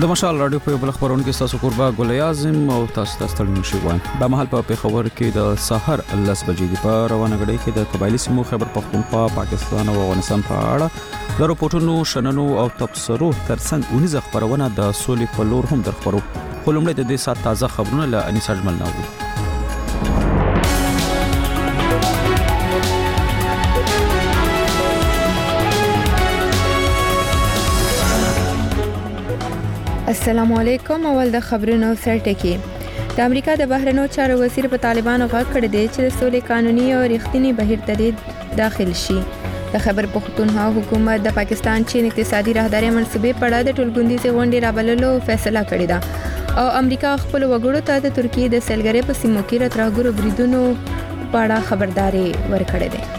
د مشال رادیو په بل خبرونه کې تاسو قربا ګل اعظم او تاسو ستړي شئ وای د محل په خبر کې د سحر 10 بجې د په روانه غړي کې د قبایلی سیمو خبر پختونخوا پاکستان او افغانستان په اړه د رپورټونو شننو او تبصرو ترڅنګ اونیزه خبرونه د سولې په لور هم درخبرو خو لومړی د دې سات تازه خبرونه له انیس اجمل ناوړو. السلام علیکم. اول د خبرونو سرټکی. د امریکا د بهرنیو چارو وزیر په طالبانو غږ کړی دی چې د سولې قانوني او رښتینی بهیر ته داخل شي. د خیبر پختونخوا حکومت د پاکستان چین اقتصادي راهداري منصوبې په اړه د ټولګوندیزې غونډې رابللو فیصله کړې ده او امریکا خپل وګړو ته د ترکیې د سیلګرۍ په سیمو کې راترهګرو بریدونو په اړه خبرداري ورکړې ده.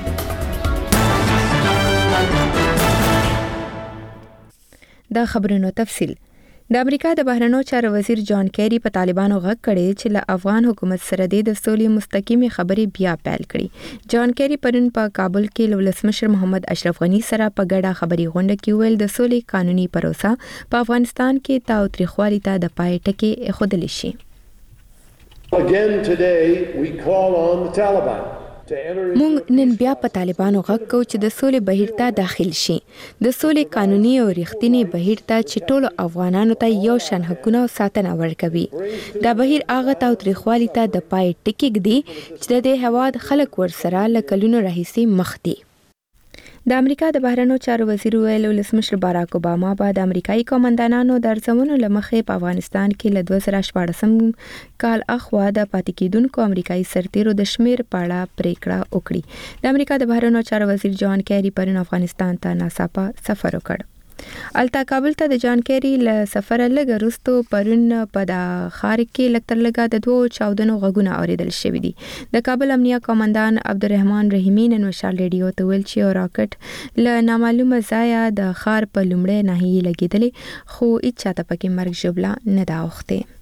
د خبرونو تفصیل. د امریکا د بهرنیو چارو وزیر جان کیری په طالبانو غږ کړی چې له افغان حکومت سره د سولې مستقیمي خبرې بیا پیل کړي. جان کیری پرون په کابل کې له ولسمشر محمد اشرف غنی سره په ګډه خبري غونډه کې ویل د سولې قانوني پروسه په افغانستان کې تاوتریخوالي ته د پای ټکی ایښودل شي. Again today we call on the Taliban. مونږ نن بیا په طالبانو غږ کوو چې د سولې بهیر ته داخل شي. د سولې قانوني او رښتینی بهیر ته چې ټولو افغانانو ته یو شان حقونه او ساتنه ورکوي. دا بهیر هغه تاوتریخوالي ته د پای ټکی ږدي چې د هیواد خلک ورسره له کلونو راهیسې مخ دي. د امریکا د بهرنیو چارو وزیر ویل ولسمشر باراک اوباما به د امریکایي قومندانانو د ارزونو له مخې په افغانستان کې له 2014 کال اخوا د پاتې کېدونکو امریکایي سرتیرو د شمیر په اړه پریکړه وکړي. د امریکا د بهرنیو چارو وزیر جان کیری پرون افغانستان ته ناڅاپه سفر وکړ. الته کابل ته د جان کیری له سفر لږ وروسته پرون په د ښار کې لکتر لګا د دوه چاودنو غږونه اوریدل شوې دي. د کابل امنیه قومندان عبدالرحمن رحیمی نن مشال ریډیو ته ویل چې راکټ له نامعلومه ځایه د ښار په لومړۍ ناحیې لګېدلې خو هیڅ چاته پکې مرګ ژوبله نه ده اوښتې.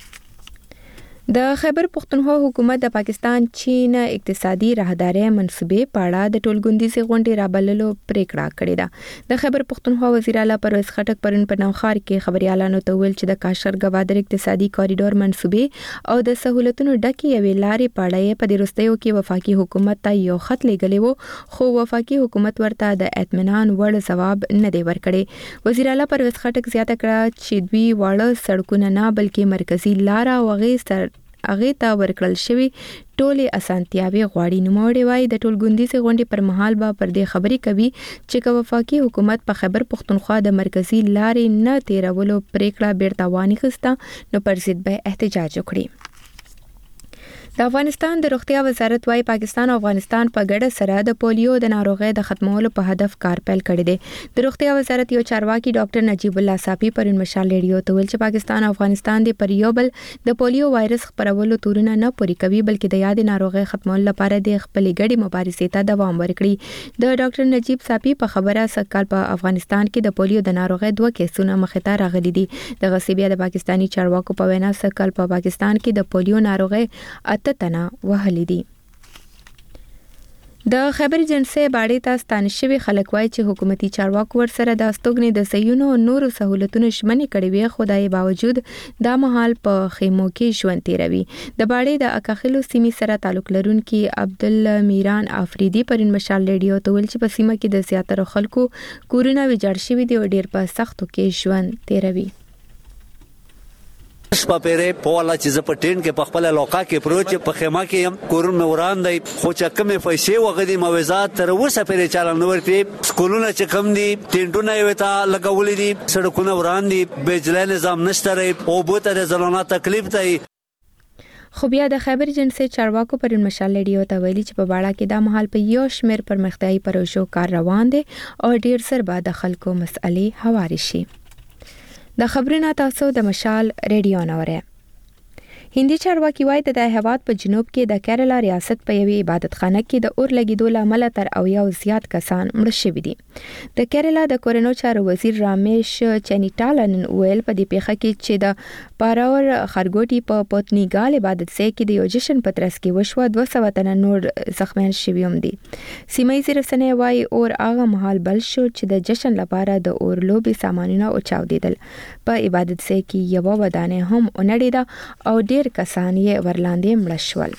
د خیبر پختونخوا حکومت د پاکستان چین اقتصادي راهداري منصوبې په اړه د ټولګوندیزې غونډې رابللو پریکړه کړې ده. د خیبر پختونخوا وزیر اعلی پرویز خټک پرون په نوښار کې خبريالانو ته ویل چې د کاشر گوادر اقتصادي کاریډور منصوبې او د سہولتونو ډکې یوې لارې په اړه په وروستیو کې وفاقي حکومت ته یو خط لیږلی و خو وفاقي حکومت ورته د اطمینان وړ ځواب نه دی ورکړی. وزیر اعلی پرویز خټک زیاته کړه چې دوی واړه سړکونه نه بلکې مرکزی لار او هغه ته ورکړل شوی ټولې اسانتیاوي غواړي. نوموړي وایي د ټولګوندیزې غونډې پر مهال به پر دې خبرې کوي چې وفاقي حکومت په خیبر پختونخوا د مرکزی لارې نه تیرولو پریکړه بیرته وانخیسته نو پر ضد به احتجاج وکړي. د افغانستان د روغتیا وزارت وايي پاکستان او افغانستان په ګډه سره د پولیو د ناروغۍ د ختمولو په هدف کار پیل کړی دی. د روغتیا وزارت یو چارواکي ډاکټر نجیب الله صافي پرون مشال ریډیو ته ویل چې پاکستان او افغانستان د پر یو بل د پولیو وایرس خپرولو تورونه نه پوری کوي بلکې د یاد ناروغۍ ختمولو لپاره د خپل ګډي مبارزې ته دوام ورکړي. د ډاکټر نجیب صافي په خبره سکهال په افغانستان کې د پولیو د ناروغۍ 2 کیسونه مخې ته راغلي دي. د غصبیا د پاکستانی چارواکو په وینا سکهال په پاکستان کې د پولیو ناروغۍ تنه وهلې دي. د خیبر جنسي باړې ته ستانه شوی خلک وایي چې حکومتي چارواکو ورسره د استوګنې د صحیونو نورو سہولتونو شمنې کړې وي خو دای باوجود دا مهال په خیمو کې ژوند تیروي. د باړې د اکاخلو سیمې سره تعلق لرونکي عبدالمیران افریدي پرون مشال ریډیو ته ویل چې په سیمه کې د زیاتره خلکو کورونه ویجاړ شوي دي او ډیر په سختو کې ژوند تیروي. شپه پیره په والا چې په ټین کې په خپل علاقه کې پروت په خیمه کې هم کورن مې وران دی خو چې کمې پیسې وغدي موازات تر اوسه پیره چالان ورته سکولونه چې کم دي ټینټونه یې ته لګولې دي سړکونه وران دي بجلی نظام نشته ری او بوته د زلونه تکلیف دی. خو بیا د خیبر جنسي چارواکو پرون مشال ریډیو ته ویلي چې په باړه کې دا مهال په یو شمیر پرمختیايي پروژو کار روان دي او ډیر سر به د خلکو مسئلې هواري شي. د خبرونه تاسو د مشال ریډیو نوره. هندي چارواکي وایي د هیواد په جنوب کې د کیرلا ریاست په یوې عبادتخانه کې د اور لګیدو لامل تر او یو زیات کسان مړ شوي دي. د کیرلا د کورنو چارو وزیر رامیش چنیټالن ویل په دې پیښه کې چې د پاراور خرګوټي په پوتنیګال عبادت ځای کې د یو جشن په ترڅ کې وشوه 200 تنه نور زخمیان شوي هم دي. سیمه ییزې رسنۍ وایي اور هغه مهال بل شو چې د جشن لپاره د اور لوبې سامانونه او چاودیدل. په عبادت ځای کې یو ودانۍ هم اونړېده او ډیر کسان یې ورلاندې مړه شول.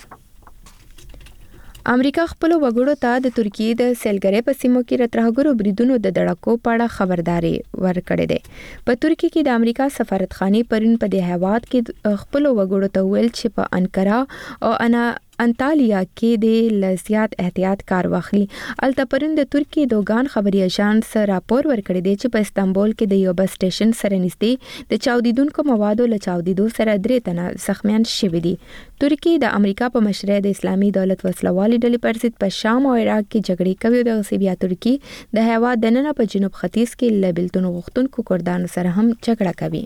امریکا خپل وګړو ته د ترکیې د سیلګرۍ په سیمو کې راترهګرو بریدونو د دړکو په اړه خبرداري ورکړې ده. په ترکیې کې د امریکا سفارتخانې پرون په دې هیواد کې خپل وګړو ته ویل چې په انقره او انطالیا کې د لزیات احتیاط کار واخلي. الته پرون د ترکیې دوګان خبري اژانس راپور ورکړی دی چې په استانبول کې د یو بس سټیشن سره نږدې د چاودیدونکو موادو له چاودیدو سره 3 تنه زخمیان شوي دي. ترکیې د امریکا په مشرۍ د اسلامي دولت وسلوالې ډلې پر ضد په شام او عراق کې جګړې کوي. د بیا ترکیې د هیواد دننه په جنوب ختیځ کې له بیلتون غوښتونکو کردانو سره هم جګړه کوي.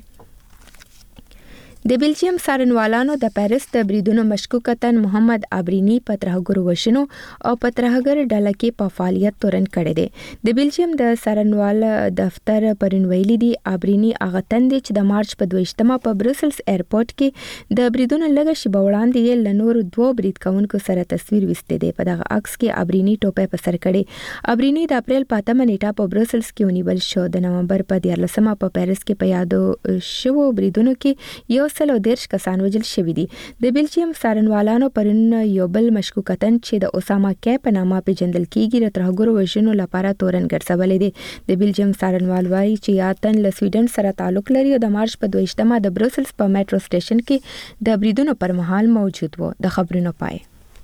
د بلجیم څارنوالانو د پاریس د بریدونو مشکوکه تن محمد ابرینی په ترهګرو وژنو او په ترهګر ډله کې په فعالیت تورن کړی دی. د بلجیم د څارنوال دفتر پرون ویلي دی ابرینی هغه تن دی چې د مارچ په 22مه په بروسلز ایرپورټ کې د بریدونو لږ شیبه وړاندې یې له نورو 2 برید کوونکو سره تصویر وسته دی. په دغه عکس کې ابرینی ټوپۍ په سر کړي. ابرینی د اپریل 5 نیټه په بروسلز کې ونیول شو. د نومبر په 14مه په پاریس کې په یادو شوو بریدونو کې یو 130 کسان وژل شوي دي. د بلجیم څارنوالانو پرون یو بل مشکوکتن چې د اوساما کی په نامه پیژندل کیږي د ترهګرو وژنو لپاره تورن ګرځولې دي. د بلجیم څارنوال وایي چې یا تن له سویډن سره تعلق لري او د مارچ په 22مه د بروسلز په میټرو سټیشن کې د بریدونو پر مهال موجود و. د خبرونو پای.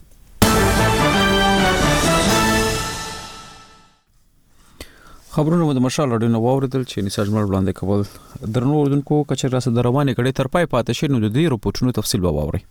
خبرونه د مشال راډیو نو واوریدل چې نساج مر وړاندې کول درنو اوردونکو کچر راسه د روانې کړي تر پای پاتې شي نو د دې رپورټونو تفصیل به واوري.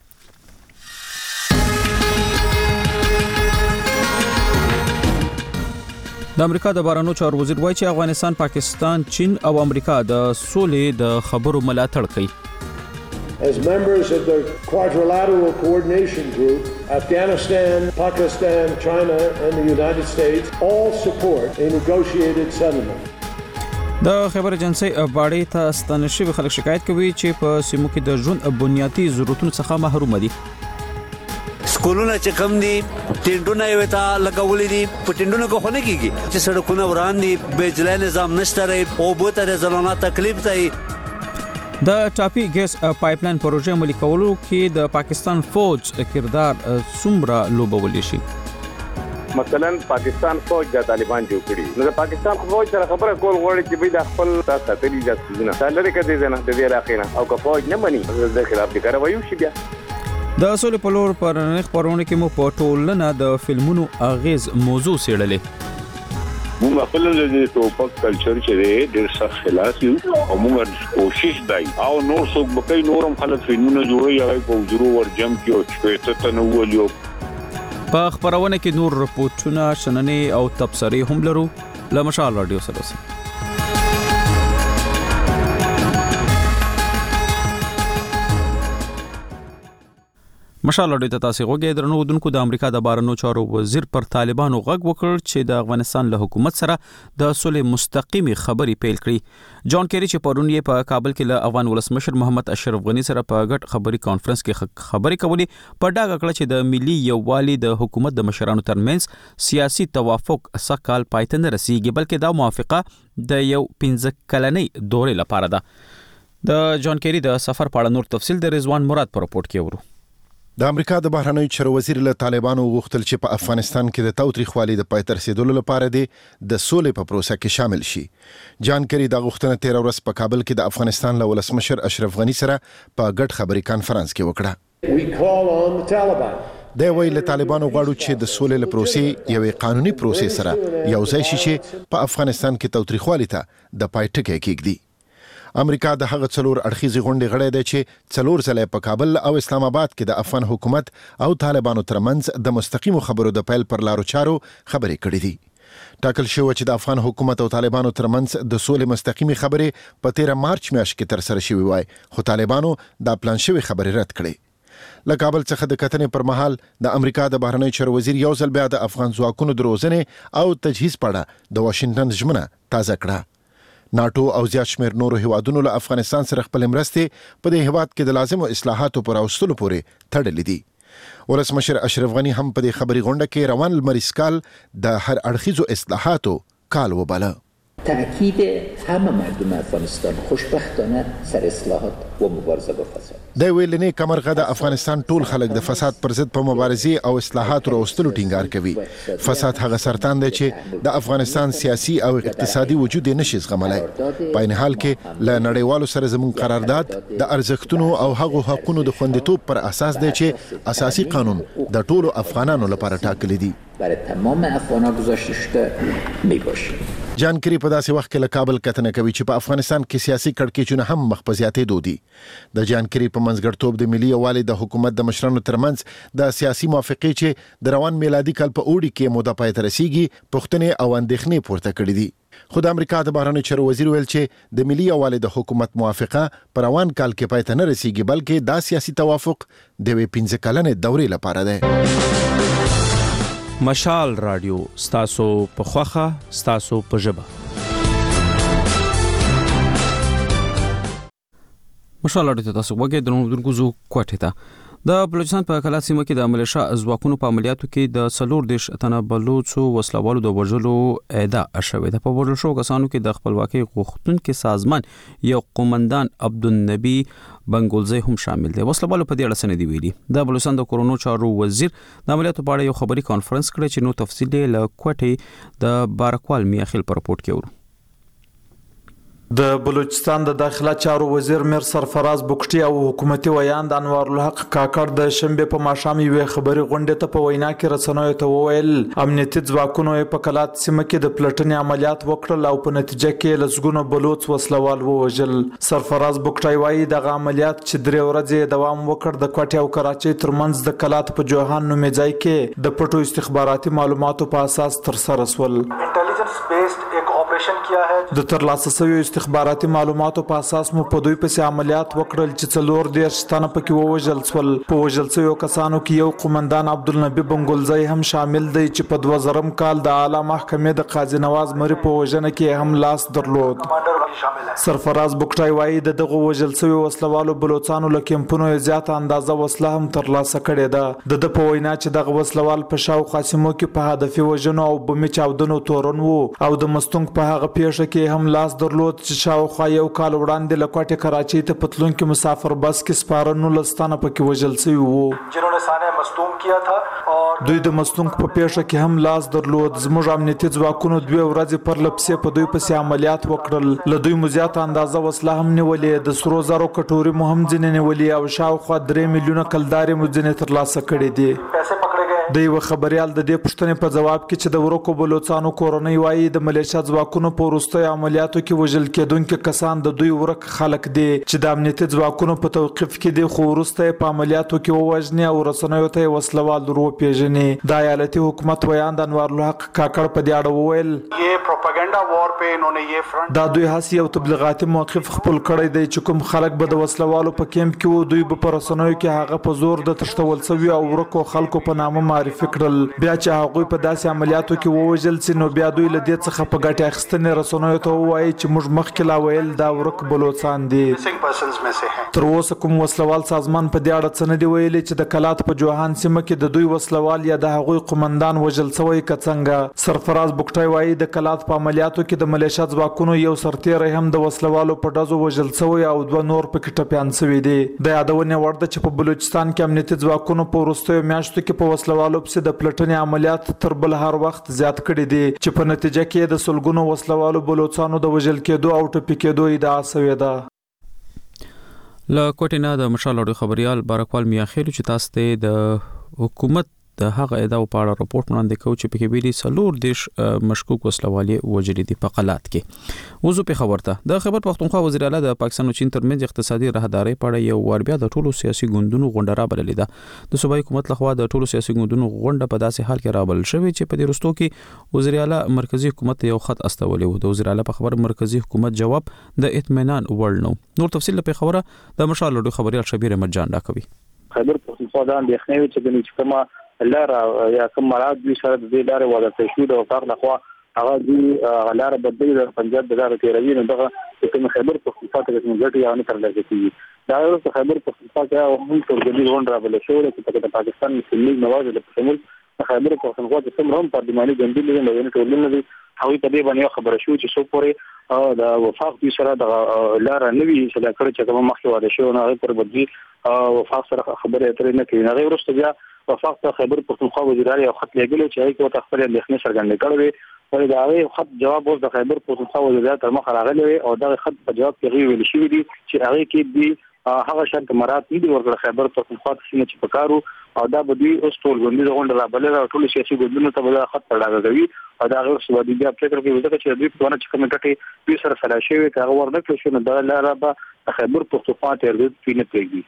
د امریکا د بهرنیو چارو وزیر وایي چې افغانستان، پاکستان، چین او امریکا د سولې د خبرو ملاتړ کوي. As members of the Quadrilateral Coordination Group, Afghanistan, Pakistan, China, and the United States all support a negotiated settlement. د خبر ایجنسی باړې ته ستنه شوی خلک شکایت کوي چې په سیمو کې د ژوند بنیادی ضرورتونو څخه محروم دي. سکولونه چې کم دي ټینډونه یې وتا لګولې دي په ټینډونو کې خونه کیږي چې سړکونه وران دي بجلی نظام نشته ری او بوته زلونه تکلیف دی. د ټاپي ګیس پایپلاین پروژې عملي کولو کې د پاکستان فوج کردار څومره لوبولی شي؟ مثلا پاکستان فوج د طالبان جوړ کړي نو د پاکستان فوج سره خبره کول غواړي چې د خپل ساتلي ځایونه سالري کوي نه د دې علاقې نه او که فوج نه مني د خلاف د کاروایي شي. بیا د سولې په لور پر خبرونه کې مو په ټولنه د فلمونو اغیز موضوع سیړلې. موږ خپل د ټوپک کلچر چې ډېر سخت خلاف یو او موږ کوشش دای او نور څوک بکای نورم خلک فلمونه جوړي هغه په وزرو ورجم کې او چې ته نو ولیو. په خبرونه کې نور رپورټونه شننې او تبصرې هم لرو. لمشال رادیو سره مشال اډیو ته تاسو غوږی درنو ودونکو. د امریکا د بهرنیو چارو وزیر پر طالبانو غږ وکړ چې د افغانستان له حکومت سره د صلح مستقیمي خبرې پیل کړي. جان کیری چې پرون یې په کابل کې له افغان ولسمشر محمد اشرف غنی سره په ګډ خبري کانفرنس کې خبرې کولې په ډاګه کړ چې د ملي یووالي د حکومت د مشرانو ترمنځ سیاسي توافق سکهال پایته نه رسیږي بلکې دا موافقه د یو 15 کلنۍ دورې لپاره ده. د جان کیری د سفر په اړه نور تفصیل د رضوان مراد په رپورت کې ورو. د امریکا د بهرنیو چارو وزیر له طالبانو غوښتل چې په افغانستان کې د تاوتریخوالي د پای ته رسیدلو لپاره د سولې په پروسه کې شامل شي. جان کری د غوښتنه 13 ورځ په کابل کې د افغانستان له ولسمشر اشرف غنی سره په ګډ خبري کانفرنس کې وکړه. We call on the Taliban. د ویل طالبانو غواړي چې د سولې له پروسې یوې قانوني پروسې سره یو ځای شي چې په افغانستان کې تاوتریخوالي ته د پای ټکی کېږدي. امریکا د هغه څلور اړخیزې غونډې غړی دی چې څلور ځله په کابل او اسلام آباد کې د افغان حکومت او طالبانو ترمنځ د مستقیمو خبرو د پیل پر لارو چارو خبرې کړې دي. ټاکل شوی چې د افغان حکومت او طالبانو ترمنځ د سولې مستقیمي خبرې په 13 مارچ میاشت کې تر سره شوې وای خو طالبانو دا پلان شوی خبرې رد کړې. له کابل څخه د کتنې پر مهال د امریکا د بهرنی چارو وزیر یو ځل بیا د افغان ځواکونو د روزنې او تجهیز په اړه د واشنگټن ژمنه تازه کړه. ناتو او زیات شمېر نورو هیوادونو له افغانستان سره خپل مرستې په دې هیواد کې د لازمو اصلاحاتو پر راوستلو پورې تړلې دي. ولسمشر اشرف غنی هم په دې خبري غونډه کې روان لمریز کال د هر اړخیزو اصلاحاتو کال وباله. تأکید همه مردم افغانستان خوشبختانه سر اصلاحات و مبارزه با فساد. د ویلنې کمرغه د افغانستان ټول خلک د فساد پر ضد په مبارزې او اصلاحات راوستلو ټینګار کوي. فساد هغه سرطان دی چې د افغانستان سیاسي او اقتصادي وجود یې نشي زغملای. په این حال کې له نړیوالو سره زموږ قرارداد د ارزښتونو او هغو حقوقو د خوندیتوب پر اساس دی چې اساسي قانون د ټولو افغانانو لپاره ټاکلي دي. برای تمام افغان‌ها گذاشته شده میباشه. جان کری په داسې وخت کې له کابل کتنه کوي چې په افغانستان کې سیاسي کړکېچونه هم مخ په زیاتېدو دي. د جان کری په منځګړیتوب د ملي یووالي د حکومت د مشرانو ترمنځ د سیاسي موافقې چې د روان میلادي کال په اوړي کې موده پای ته رسیږي پوښتنې او اندېښنې پورته کړې دي. خو د امریکا د بهرنیو چارو وزیر ویل چې د ملي یووالي د حکومت موافقه په روان کال کې پای ته نه رسیږي بلکې دا سیاسي توافق د 15 کلنې دورې لپاره دی. مشال رادیو ستاسو په خوخه ستاسو په ژبه. مشال رادیو تاسو وګورئ د نوو زو کوټه ته د بلوچستان په کلا سیمه کې د ملیشا ځواکونو په عملیاتو کې د 14 تنه بلوچو وسلوالو د وژلو ادعا شوې ده. په وژل شو کسانو کې د خپلواکۍ غوښتونکو سازمان یو قومندان عبدالنبی بنګولزی هم شامل دی. وسلوالو په دې اړه سندې ویلي. د بلوچستان د کورونو چارو وزیر د عملیاتو په اړه یو خبري کانفرنس کړی چې نو تفصیل له کوټې د بارکوال میاخیل پر رپورت کې ورو. د بلوچستان د داخله چارو وزیر میر سرفراز بوکټي او حکومتي ویاند انوار الحق کاکړ د شنبه په ماښام یو خبري غونډه ته په وینا کې رسنوي ته وویل امنیتي ځواکونو په کلات سیمه کې د پلټنې عملیات وکړل او په نتیجه کې لسګونو بلوچ وسلوال ووژل. سرفراز بوکټي وایي د عملیات چې 3 ورځې دوام وکړ د کوټې او کراچۍ ترمنځ د کلات په جوهان نومي ځای کې د پټو استخباراتي معلوماتو په اساس تر سره شول. انټيليجنس بیسډ یک اپریشن کیا ہے. د ترلاسه شوی استخباراتي معلوماتو په اساس مو په دوی پسې عملیات وکړل چې 14 تنه پکې ووژل شول. په وژل شویو کسانو کې یو قومندان عبدالنبی بنګولزی هم شامل دی چې په 2000 کال د اعلی محکمې د قاضي نواز مری په وژنه کې هم لاس درلود. سرفراز بوکټای وایي د دغه وژل شویو وسلوالو بلوچستانو له کمپونو زیاته اندازه وسله هم ترلاسه کړې ده. د په وینا چې دغه وسلوال په شاوخوا سیمو کې په هدفي وژنو او بمي چاودنو تورن وو او د مستونګ په هغه پیښه کې هم لاس درلود چې شاوخوا یو کال وړاندې له کوټې کراچۍ ته پتلون کې مسافر بس کې سپارنو لستانه پکې وژل شوی وو. جنونه سانه مستونګ کیا تھا اور دوی د مستونګ په پیښه کې هم لاس درلود. زموږ امنیتي ځواکونو 2 ورځې پر لپسې په دوی پسې عملیات وکړل. له دوی مزیات اندازه وسله هم نیولې، د سرو زرو کټوري مو هم ځینې نیولې او شاوخوا 3 میلیونه کلدارې مو ځینې ترلاسه کړې دي. پیسې پکړې گئے. د یو خبريال د دې پوښتنې په جواب کې چې د ورکو بلوچستانو کورنۍ وایي د ملیشیا ځواکونو په وروستي عملیاتو کې وژل کېدونکو کسان د دوی ورک خلک دي چې د امنیتي ځواکونو په توقيف کې دي، خو وروستي په عملیاتو کې ووژني او رسنیو ته وسلوال درو پیژني. د ایالتي حکومت ویاند انوار الحق کاکړ په دې اړه وویل یہ پروپاګاندا وار په انونه یہ فرنٹ دا دوی هسي او تبلیغاتي موقف خپل کړی دی چې کوم خلک به د وسلوالو په کیمپ کې وو دوی په رسنیو کې هغه په زور د تشتول سوي او ورکو خلکو په نامه معرفي کړل. بیا چې هغه په داسې عملیاتو کې ووژل سي نو بیا دوی له دې څخه په ګټه اخیستنې رسنیو ته وایي چې موږ مخکې لا ویل دا ورک بلوچستان دي. تر اوسه کوم وسلوال سازمان په دې اړه څه نه دی ویلي چې د کلات په جوهان سیمه کې د دوی وسلوال یا د هغوی قومندان وژل شوی کڅنګه. سرفراز بوکټای وایي د کلات په عملیاتو کې د ملیشیا ځواکونو یو سرتیری هم د وسلوالو په ډزو وژل شوی او 2 نور پکې ټپيان شوي دي. د یادونه وړ ده چې په بلوچستان کې امنیتي ځواکونو په وروستیو میاشتو کې په وسلوالو پسې د پلټنې عملیات تر بل هر وخت زیات کړي دي چې په نتیجه کې د سلګونو وسلوالو بلوچستانو د وژل کېدو او ټپي کېدو ادعا شوې ده. له کوټې نه د مشال اوري خبريال بارکوال میاخیل چې تاسو ته د حکومت د هغه ادعا په اړه راپورټ وړاندې کوي چې په کې ویلي 14 مشکوک وسلوالي وژلي دي په قلات کې. وزو په خبرته د خبر پختونخوا وزیر اعلی د پاکستان او چین ترمنځ اقتصادي راهداري په اړه یو ور بیا د ټولو سیاسي ګوندونو غونډه را بللې ده. د صوبایي حکومت لخوا د ټولو سیاسي ګوندونو غونډه په داسې حال کې را بلل شوې چې په دې رستو کې وزیر اعلی مرکزی حکومت یو خط استولې و. د وزیر اعلی په خبر مرکزی حکومت جواب د اطمینان وړ نو. نور تفصیل په خبره د مشال اوري خبريال شبیر احمد جان دا کوي. خیبر پښتونخوا د اندېښنې چې د نچکما لار یا کوم مراد دي سره د دې لارې وضع تشوید او وفاق لخوا هغه دي لار بدلی د پنجاب د لارې تیروي نو دغه کوم خیبر پښتونخوا ته کوم ګټه یا نه ترلاسه کیږي دا یو خیبر پښتونخوا کې هم ټولګي غونډه راغله شو چې د پاکستان مسلمي نواز د شمول خیبر پښتونخوا چې څومره هم پارلماني ګوندونه دي نو ټولنه دي هغه په دې باندې خبره شو چې څو پورې د وفاق دي سره د لار نه وی چې دا کړ چې کوم مخکې واده شو نو هغه پر بدلی وفاق سره خبره اترې نه کوي هغه ورسته بیا وفاق ته خیبر پښتونخوا وزیر اعلی خط لګل چې هغه ته خپل اندېښنې څرګندې کړې او دا هغه خط جواب اوس د خیبر پښتونخوا وزیر اعلی تر مخ راغلی او دا خط په جواب کې ویل شوی دی چې هغه کې دی هغه شرط مراد دي ورکړه خیبر پښتونخوا ته چې پکارو او دا به دوی اوس ټول غونډې غونډه را بلل او ټول سیاسي ګوندونو ته به خط راغوي او دا هغه څه ودی بیا فکر کوي چې دوی په ونه چې کوم ټکی دوی سره فلا شوی هغه ورنکړي شو نو دا لاره به خیبر پښتونخوا ته ورته نه پیږي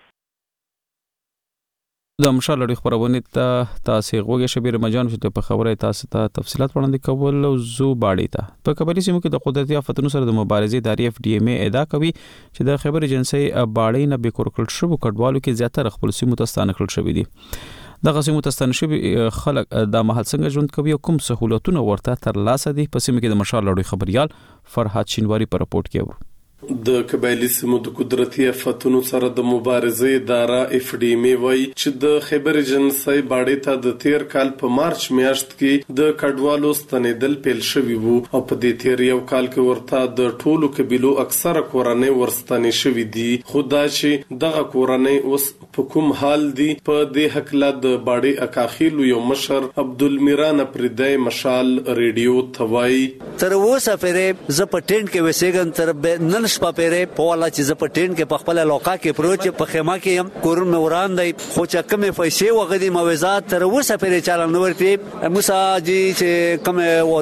د مشال لړۍ خبرونه ته تاسو غوږی شبیر مجان چې په خبره تاسو ته تفصيلات وړاندې کول او زو باړی ته په قبایلی سیمو کې د قدرتي آفتونو سره د مبارزې داری اف ډي ام ای ادعا کوي چې د خبر ایجنسی باړی نه به کورکل شو کډوالو کې زیاتره خپل سیمو ته ستانه کړل شوې دي دغه سیمو ته ستانه شوی خلک د محل څنګه ژوند کوي او کوم سہولتونه ورته تر لاسه دي په سیمو کې د مشال لړۍ خبريال فرحات شینواری په رپورت کې و د قبایلی سیمو د قدرتي آفتونو سره د مبارزې اداره اف ډي ام ای وایي چې د خیبر ایجنسی باړی ته د تیر کال په مارچ میاشت کې د کډوالو ستنیدل پیل شوی وو او په دې تیر یو کال کې ورته د ټولو قبیلو اکثره کورنۍ ورستنې شوی دي خدا چې دغه کورنۍ اوس په کوم حال دي په دې حق لا د باړی اکاخیلو یو مشر عبدالمیران پردای مشال ریډیو توای تر اوسه پرې ز په ټینټ کې وسېګن تر نن شپه پرې په والا چې ز په ټینټ کې په خپل علاقه کې پروچ په خیمه کې هم کورن مې وران دی خو چې کومې پیسې وغدي موازات تر اوسه پرې چالان نور کې موسی جی چې کومه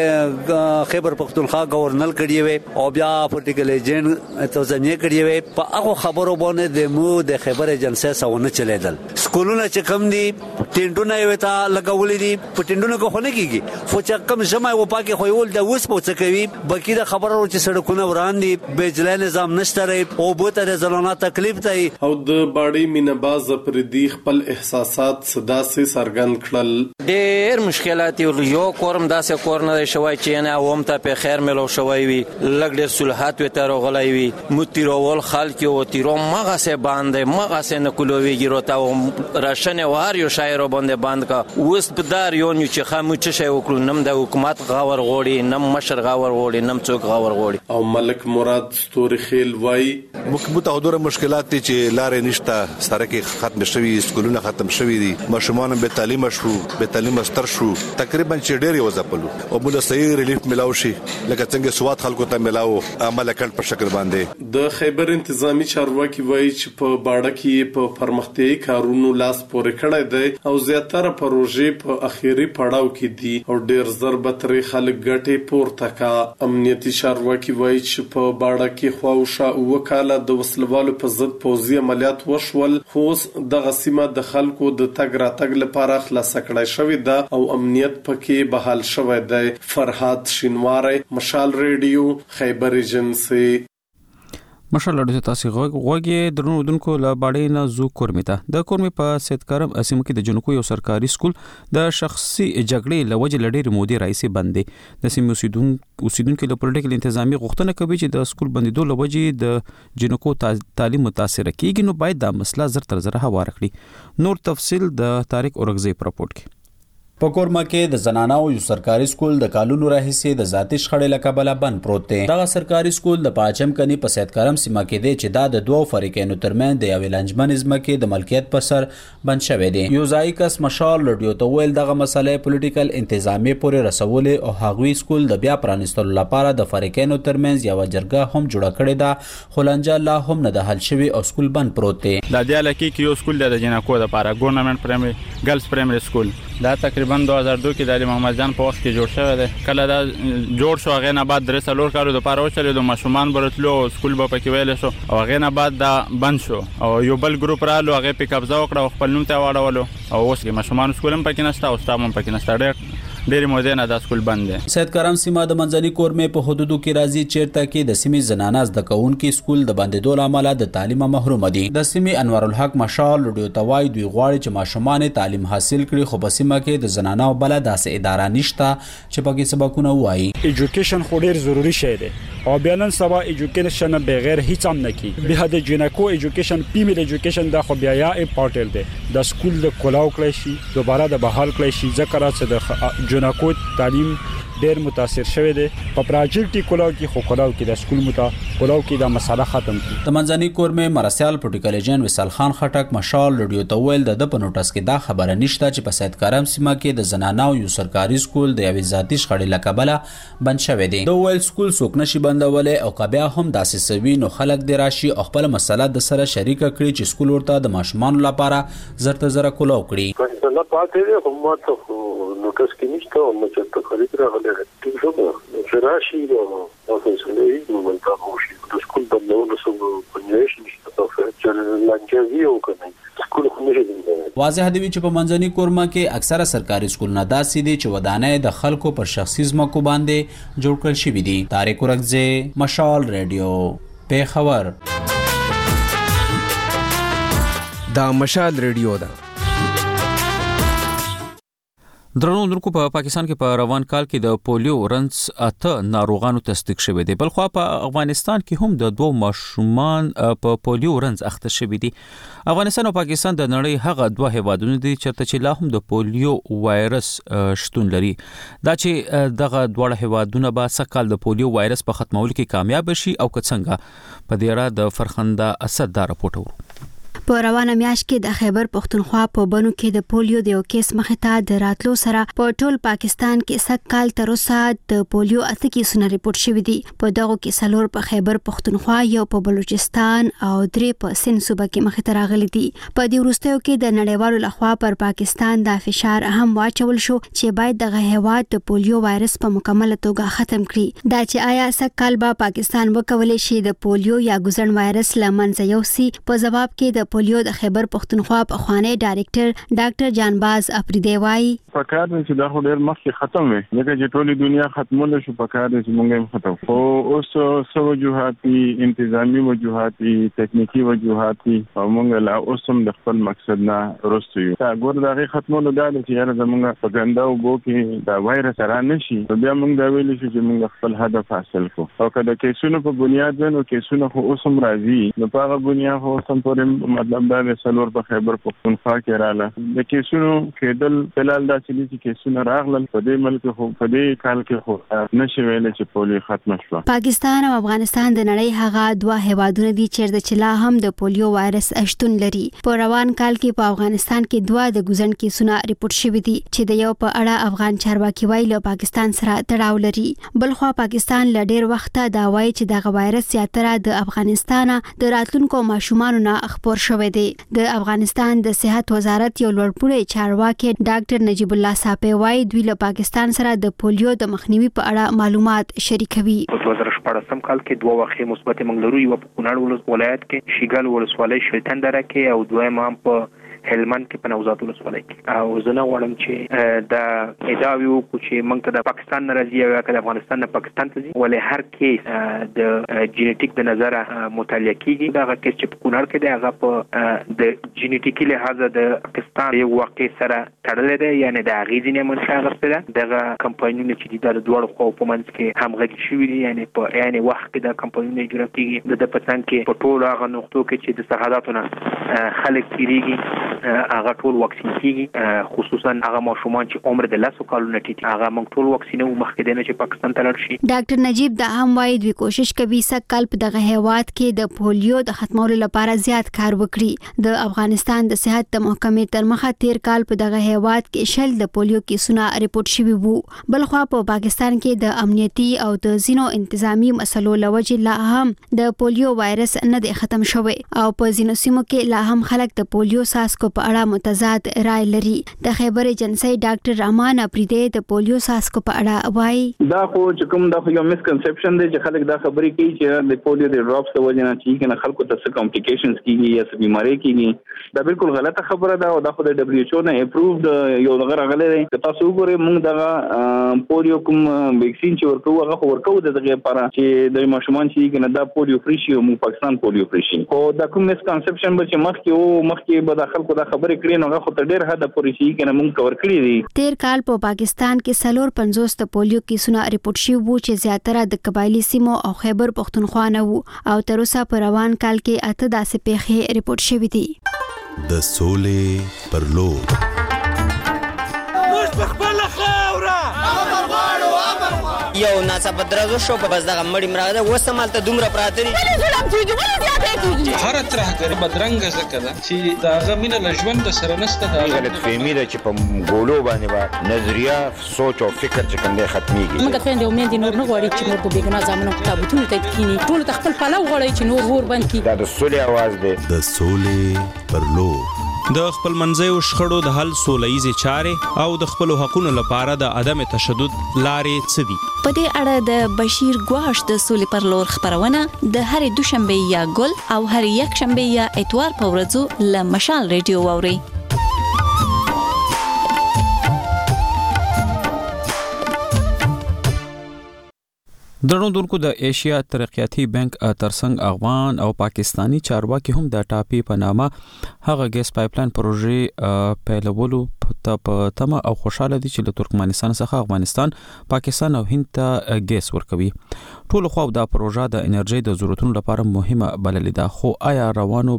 وده خیبر پختونخوا گورنر کړی وي او بیا پولیټیکل ایجنټ ته ځنې کړی وي په هغه خبرو باندې د مو د خیبر ایجنسی سونه چلیدل سکولونه چې کم دي ټینټونه یې وتا لګولې دي په ټینټونو کې خونه کیږي خو چې کم جمع و پاکي خو یول د اوس په څه کوي بلکې د خبرو چې سړکونه وران دي بجلی نظام نشته او بوته د زلونه تکلیف دی او د باړی مینباز پر دی خپل احساسات صدا سي سرګن کړل ډېر مشکلات یو کورم داسې کور نه شوی چې نه اوم ته په خیر ملو شوی وي لګ ډېر صلحات و تر غلای وي متیرول خلک او تیرو مغه سه باندې مغه سه نه کولوي ګروتا راشنه وار یو شاعر باندې باند کا اوس په دار یو چې خامو چې شی وکړو نم د حکومت غاور غوړي نم مشر غاور غوړي نم څوک غاور غوړي او ملک مراد ستوري خیل وای متعدد مشکلات دي چې لارې نشته سره ختم شوي سکولونه ختم شوي دي ماشومان به تعلیم شو به تعلیم ستر شو تقریبا چې ډېر یو ځپلو او موږ صحیح ریلیف ملاو شي لکه څنګه سواد خلکو ته ملاو عمل کړ په شکل باندې د خیبر انتظامی چارواکي وایي چې په باړه کې په پرمختیايي کارونو لاس پورې کړی دی او زیاتره پروژې په اخیری پړاو کې دي او ډېر ضربتري خلک ګټې پورته کا امنیتي چارواکي وایي چې په باړه کې خواوشا وکاله د وسلوالو په ضد پوځي عملیات وشول خو د غسیمه د خلکو د تګ راتګ لپاره خلاص کړای شوی ده او امنیت پکې بحال شوی دی فرحات شینواری مشال ریډیو خیبر ایجنسی مشال لړۍ تاسو غوږی درنو دونکو لا باړې نه زو کورمیتا د کورمی په سیدکارم اسیم کې د جنکو یو سرکاري سکول د شخصي جګړې لوجه لړۍ مودي رئیسي بندې د سیمې اوسیدونکو له پولیټیکل انتظامی غوښتنه کوي چې د سکول بندیدو لوجه د جنکو تعلیم متاثر کیږي نو باید دا مسله زر تر زر هوار کړي نور تفصيل د طارق اورغزی پر رپورت کې په کورما کې د زنانو یو سرکاري سکول د کالونو راهیسې د ذاتي شخړې لکبله بند پروت دی دغه سرکاري سکول د پاچم کني په سیدکارم سیمه کې دی چې دا د دوه فریقینو ترمن د یو لنجمن ازمه کې د ملکیت پر سر بند شوی دی یو ځای کس مشال لډیو ته ویل دغه مسله پولیټیکل انتظامی پورې رسولې او هغوی سکول د بیا پرانستلو لپاره د فریقینو ترمن یو جرګه هم جوړه کړې ده خو لنجه لا هم نه د حل شوی او سکول بند پروت دی د دې لکه کې یو سکول د جنکو لپاره ګورنمنت پرایمري ګرلز پرایمري سکول دا تقریبا 2002 کې د محمد جان په وخت کې جوړ شوی دی کله دا جوړ شو هغه نه بعد درې سالور کارو د پاره وچلې د ماشومان برتلو سکول به پکې ویل شو او هغه نه بعد دا بند شو او یو بل ګروپ رالو هغه په قبضه وکړه خپل نوم ته واړولو او اوس کې ماشومان سکول هم پکې نشته او ستاسو هم پکې نشته ډېر مودې نه دا سکول بند دی. سید کرم سیمه د منځني کورمې په حدودو کې راځي چیرته کې د سیمې زنانه زده کوونکي سکول د بندیدو له امله د تعلیم محروم دي. د سیمې انوار الحق مشال لډیو توای دوی غواړي چې ماشومان تعلیم حاصل کړي خو په سیمه کې د زنانو بل داسې اداره نشته چې پکې سبقونه وایي. ایجوکیشن خو ډیر ضروری شی دی او بیا نن سبا ایجوکیشن بغیر هیڅ هم نه کی. بیا د جنکو ایجوکیشن فیمیل ایجوکیشن دا خو بیا یا امپورټنت دی. د سکول د کلاو کړی شي دوباره د بحال کړی شي ځکه راځي د جنکو تعلیم ډیر متاثر شوی دی. په پروجیکټي کلاو کې خو کلاو کې د سکول کلاو کې دا مسله ختم کی. د منځني کورمې مرسیال پروتوکولیجن وصال خان خټک مشال لډیو تویل د په نوټس کې دا خبره نشته چې په سید کرم سیمه کې د زنانو یو سرکاري سکول د یوې ذاتي شخړې لکبله بند شوی دی. د ویل سکول څوک نشي بندولې او کبیا هم داسې سوي نو خلک دی راشي او خپل مسله د سره شریک کړي چې سکول ورته د ماشومان لپاره زرته زره کلاو کړي. نه پاتې دی خو ماته نوټس کې نشته او مې چې تقریبا راغلی ټیک شو چې راشي او فیصله نو ملته وشي د سکول بدلولو سره پنځه نشته چې لانجوي او کنه سکول خو نشي دی. واضح دی چې په منځني کورما کې اکثره سرکاري سکولونه داسې دي چې ودانۍ د خلکو پر شخصي ځمکو باندې جوړ کړل شوي دي. طارق ورکزه مشال ریډیو پیښور. دا مشال ریډیو ده. درنو اندرکو په پاکستان کې په روان کال کې د پولیو رنځ 8 ناروغانو تصدیق شوی دی. بلخو په افغانستان کې هم د 2 ماشومان په پولیو رنځ اخته شوی دي. افغانستان او پاکستان د نړۍ هغه 2 هیوادونه دي چې لا هم د پولیو وایرس شتون لري. دا چې دغه دوه هیوادونه به سکهال د پولیو وایرس په ختمولو کې کامیاب شي او که څنګه په دې را د فرخنده اسد دا راپورټ ورو. په روانه میاشت کې د خیبر پختونخوا په بنو کې د پولیو د یو کیس مخې ته د راتلو سره په ټول پاکستان کې سکهال تر اوسه د پولیو 8 کیسونه ریپورت شوي دي. په دغه کې 4 په خیبر پختونخوا، یو په بلوچستان او 3 په سند صوبه کې مخې ته راغلي دي. په دې وروستیو کې د نړیوالو لخوا پر پاکستان دا فشار هم واچول شو چې باید دغه هیواد د پولیو وایرس په مکمله توګه ختم کړي. دا چې آیا سکهال به پاکستان وکولای شي د پولیو یا ګوزن وایرس لمنځه یوسي، په جواب کې د پولیو د خیبر پختونخوا په خوانی ډایریکټر ډاکټر جانباز افریدی وایي پکار دي چې دا خو ډېر مخکې ختم وي لکه چې ټولې دنیا ختمول شو پکار دي چې موږ هم ختم خو اوس سو وجوهاتي انتظامی وجوهاتي تکنیکی وجوهاتي او موږ لا اوس هم د خپل مقصد نه ورستو یو دا ګور دا ختمول دا چې یاره زموږ په ګنده او بو کې دا وایرس را نشي بیا موږ دا ویل چې موږ خپل هدف حاصل کو او کله کیسونو په بنیاد نو کیسونو خو اوس هم راځي نو په بنیاد خو سم پورې مطلب دا سلور په خیبر پختونخوا کې رااله د کیسونو کېدل بلال دا چې کیسونه راغلل په دې ملک خو په دې کال کې خو نشي ویل چې پولیو ختم شو. پاکستان او افغانستان د نړۍ هغه 2 هیوادونه دي چې د چلا هم د پولیو وایرس اشتون لري. په روان کال کې په افغانستان کې 2 د ګوزن کیسونه ریپورت شوي دي چې د یو په اړه افغان چارواکي وایي له پاکستان سره تړاو لري. بلخو پاکستان له ډېر وخته دا وایي چې دغه وایرس زیاتره د افغانستان د راتلونکو ماشومانو نه خپور شوی دی. د افغانستان د صحت وزارت یو لوړپوړی چارواکي ډاکټر نجیب الله صاحب وايي دوی له پاکستان سره د پولیو د مخنیوي په اړه معلومات شریکوي. په 2014 کال کې 2 واقعې مثبت موږ لرو یو په کونړ ولایت کې شیګل ولسوالۍ شیطان دره کې او دویم هم په هلمند کې په نوزاد ولسوالۍ کې او زه نه غواړم چې د ادعاوی کو چې موږ ته د پاکستان نه راځي او د افغانستان نه پاکستان ته ځي ولې هر کیس د جینیټیک د نظر مطالعه کیږي دا کیس چې په کونړ کې دی هغه په د جینیټیکي لحاظ د پاکستان یو واقع سره تړلې ده یعنی د اغیزینه منشأ غوښته ده دغه کمپاینونه چې د دوړو خو په منځ کې همغږي شوي دي یعنی په یعنی وخت کې د کمپاینونه جوړ کیږي د پتن کې په ټول هغه نقطو کې چې د سرحداتونه خلک تیریږي هغه ټول واکسین کیږي خصوصا هغه ماشومان چې عمر د 10 کالونو ټیټ هغه موږ ټول واکسینو مخکې دنه چې پاکستان ته لاړ شي. ډاکټر نجیب دا هم وايي دوی کوشش کوي سکهال په دغه هیواد کې د پولیو د ختمولو لپاره زیات کار وکړي. د افغانستان د صحت د محکمې تر مخه تیر کال په دغه هیواد کې شل د پولیو کیسونه ریپورت شوي وو. بلخو په پاکستان کې د امنیتي او د ځینو انتظامی مسلو لوجې لا هم د پولیو وایرس نه دی ختم شوی او په ځینو سیمو کې لا هم خلک د پولیو ساسکو څاڅکو په اړه متضاد رائے لري. د خیبر ایجنسی ډاکټر رحمان اپریدی د پولیو څاڅکو په اړه وایي دا خو چې کوم دا یو مسکنسپشن دی چې خلک دا خبرې کوي چې د پولیو د ډراپس د وجه نه چې کنه خلکو ته څه کمپلیکیشنز کیږي یا څه بیماری کیږي دا بالکل غلطه خبره ده او دا خو د دبليو ایچ او نه اپروفډ یو دغه راغلی دی. تاسو وګورئ موږ دغه پولیو کوم ویکسین چې ورکو هغه ورکو دغه لپاره چې د ماشومان چې کنه دا پولیو فری شي او موږ پاکستان پولیو فری شي. او دا کوم مسکنسپشن به چې مخکې به د خلکو دا خبرې کړي نو هغه خو ته ډېر حد پورې شي کنه موږ کور کړی دي. تیر کال په پاکستان کې 50 د پولیو کیسونه ریپورت شوي وو چې زیاتره د قبایلی سیمو او خیبر پختونخوا نه وو او تر اوسه په روان کال کې 8 داسې پیښې ریپورت شوي دي. د سولې پر لور یو ناڅاپه درزو شو په بس دغه مړی مراده وسمال ته دومره پراته دي هر ترهګر بدرنګ زکه ده چې داغه مینه لژوند سره نسته دا غلط فهمي ده چې په ګولو باندې با نظریه سوچ او فکر چې کوم دی ختميږي. موږ خويندې او مېندې نور نه غواړي چې نور په بیګنا ځامنو تابوتونو ته کینی ټول خپل پلو غواړي چې نور ور بند کی. دا د سولې आवाज دی. د سولې پر لور د خپل منځیو شخړو د حل سولهیزې چارې او د خپل حقوقو لپاره د عدم تشدد لارې څه دي. په دې اړه د بشیر ګواش د سولې پر لور خبرونه د هرې دوشنبه یا ګل او هرې یکشنبه یا اتوار په ورځو له مشال ریډیو واورئ. درنوونکو د ایشیا ترقیاتی بانک ترڅنګ افغان او پاکستانی چارواکي هم د ټاپي په نامه هغه ګیس پایپلاین پروژې پیلولو په تمه او خوشاله دي چې له ترکمنستان څخه افغانستان، پاکستان او هند ته ګیس ورکوي. ټول خو دا پروژه د انرژي د ضرورتونو لپاره مهمه بلل ده، خو آیا روانو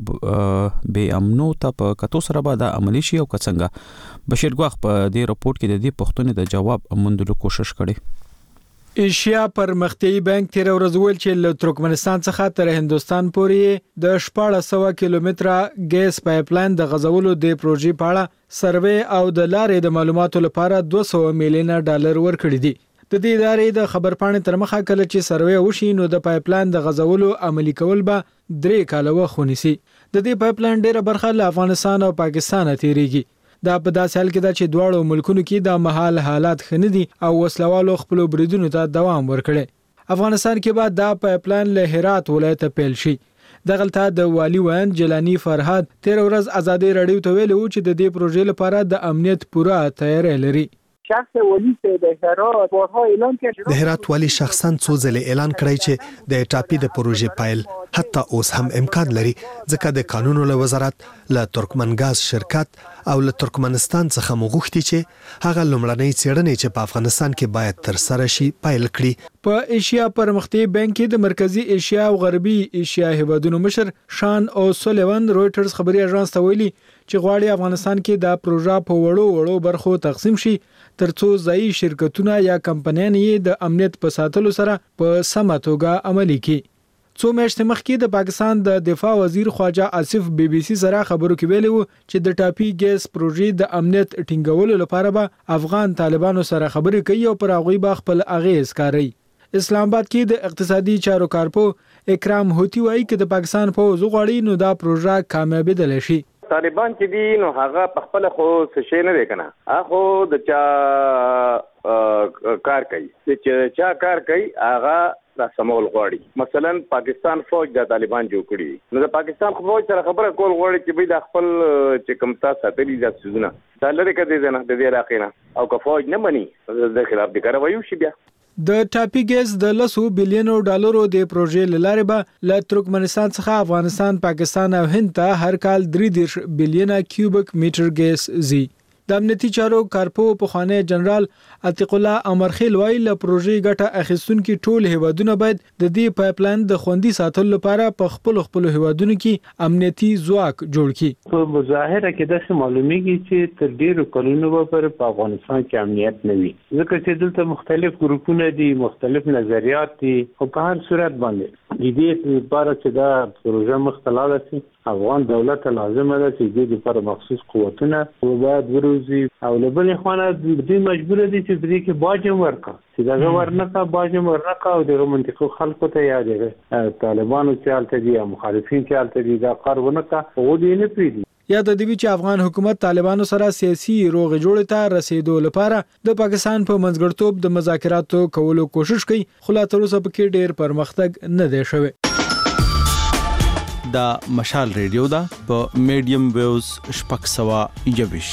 به امنو ته په کتو سره به د عملی شي او څنګه؟ بشیر ګواخ په دې رپورت کې د دې پوښتنې د جواب موندلو کوشش کړي. ایشیا پرمختیایي بانک تیر ورځ ویل چې له ترکمنستان څخه تر هندستان پورې د 1400 کیلومتره ګیس پایپلاین د غځولو د پروژې په اړه سروې او د لارې د معلوماتو لپاره 200 میلیون ډالر ورکړي دي. د دې ادارې د خبرپاڼې تر مخه کله چې سروې وشي نو د پایپلاین د غځولو عملی کول به 3 کاله وخت ونیسي. د دې پایپلاین ډیره برخه له افغانستان او پاکستان تیریږي. دا په داسې حال کې ده چې دواړو ملکونو کې د محال حالات خنه دي او وسلوالو خپل بریدونو ته دوام ورکړي. افغانستان کې بعد دا پایپلاین له هرات ولایت پیل شي. دغلته د والی وان جلانی فرهاد تیر ورځ ازادي رادیو ته ویلو چې د دې پروژې لپاره د امنیت پوره تیاری لري. شخص والی د هرات بارها اعلان کړ. د هرات والی شخصا څو ځله اعلان کړی چې د ټاپي د پروژې پایل حتی اوس هم امکان لري ځکه د قانونو له وزارت له ترکمنګاز شرکت او له ترکمنستان څخه مغوښتي چې هغه لومړنۍ څېړنې چې په افغانستان کې باید تر سره شي پایل کړي. په ایشیا پرمختیایي بانک کې د مرکزی ایشیا او غربي ایشیا هیوادونو مشر شان او سولیوان رويټرز خبري اژانس ته ویلي چې غواړي افغانستان کې دا پروژه په وړو برخو تقسیم شي ترڅو ځایي شرکتونه یا کمپنیان یې د امنیت په ساتلو سره په سمه توګه عملي کړي. څو میاشتې مخکې د پاکستان د دفاع وزیر خواجه آصف بي بي سي سره خبرو کې ویلي وو چې د ټاپي ګیس پروژې د امنیت ټینګولو لپاره به افغان طالبانو سره خبرې کوي او پر هغه به خپل اغیز کوي. اسلام آباد کې د اقتصادي چارو کارپو اکرام هوتی وایي چې د پاکستان په وزغړی نو دا پروژه کامیابیدل شي. طالبان چې دي نو هغه په خپل خو څه شي نه وکنه هغه د چا کار کوي چې چا کار کوي هغه را سمول غواړي. مثلا پاکستان فوج د طالبان جوړ کړي نو د پاکستان فوج سره خبره کول غواړي چې به د خپل چې کوم تاسو ساتلي ځات سيزونه دا لري کړي نه د دې راخینه او که فوج نه مني د خلاف د کاروایي شي. بیا د ټاپي ګیس د 100 بلین ډالرو د پروژې لاره به له ترکمنستان څخه افغانستان، پاکستان او هند ته هر کال 3 بلین کیوبیک میټر ګیس زی. د امنیتي چارو کارپو پخوانی جنرال عتیق الله امرخیل وایي له پروژې ګټه اخیستونکو ټول هیوادونه باید د دې پایپلاین د خوندي ساتلو لپاره په خپل هیوادونو کې امنیتي ځواک جوړ کړي. په ظاهره کې د معلومیږي چې تر ډیرو کلونو په افغانستان کې امنیت نه وي ځکه چې دلته مختلف ګروپونه دي، مختلف نظریات دي، او په هر صورت باندې د دې لپاره چې دا پروژه مختلفه شي افغان دولت لازم ده چې د لپاره مخصوص قوتونه باید وروزي او له بل خوا دې مجبور دي چې دې کې باجم ورکا چې دا ورنکا باجم ورنکا او د منطقو خلکو ته یاد دي طالبانو چې حالت دي مخالفین چې حالت دي دا کار ونکا او دې نه پیږي. یاد دی چې افغان حکومت طالبانو سره سیاسي روغې جوړې ته رسیدو لپاره د پاکستان په منځګړتوب د مذاکراتو کولو کوشش کوي، خو لا تر اوسه پکې ډېر پرمختګ نه دی شوی. دا مشال ریډیو دا په میډیم ویوز 621.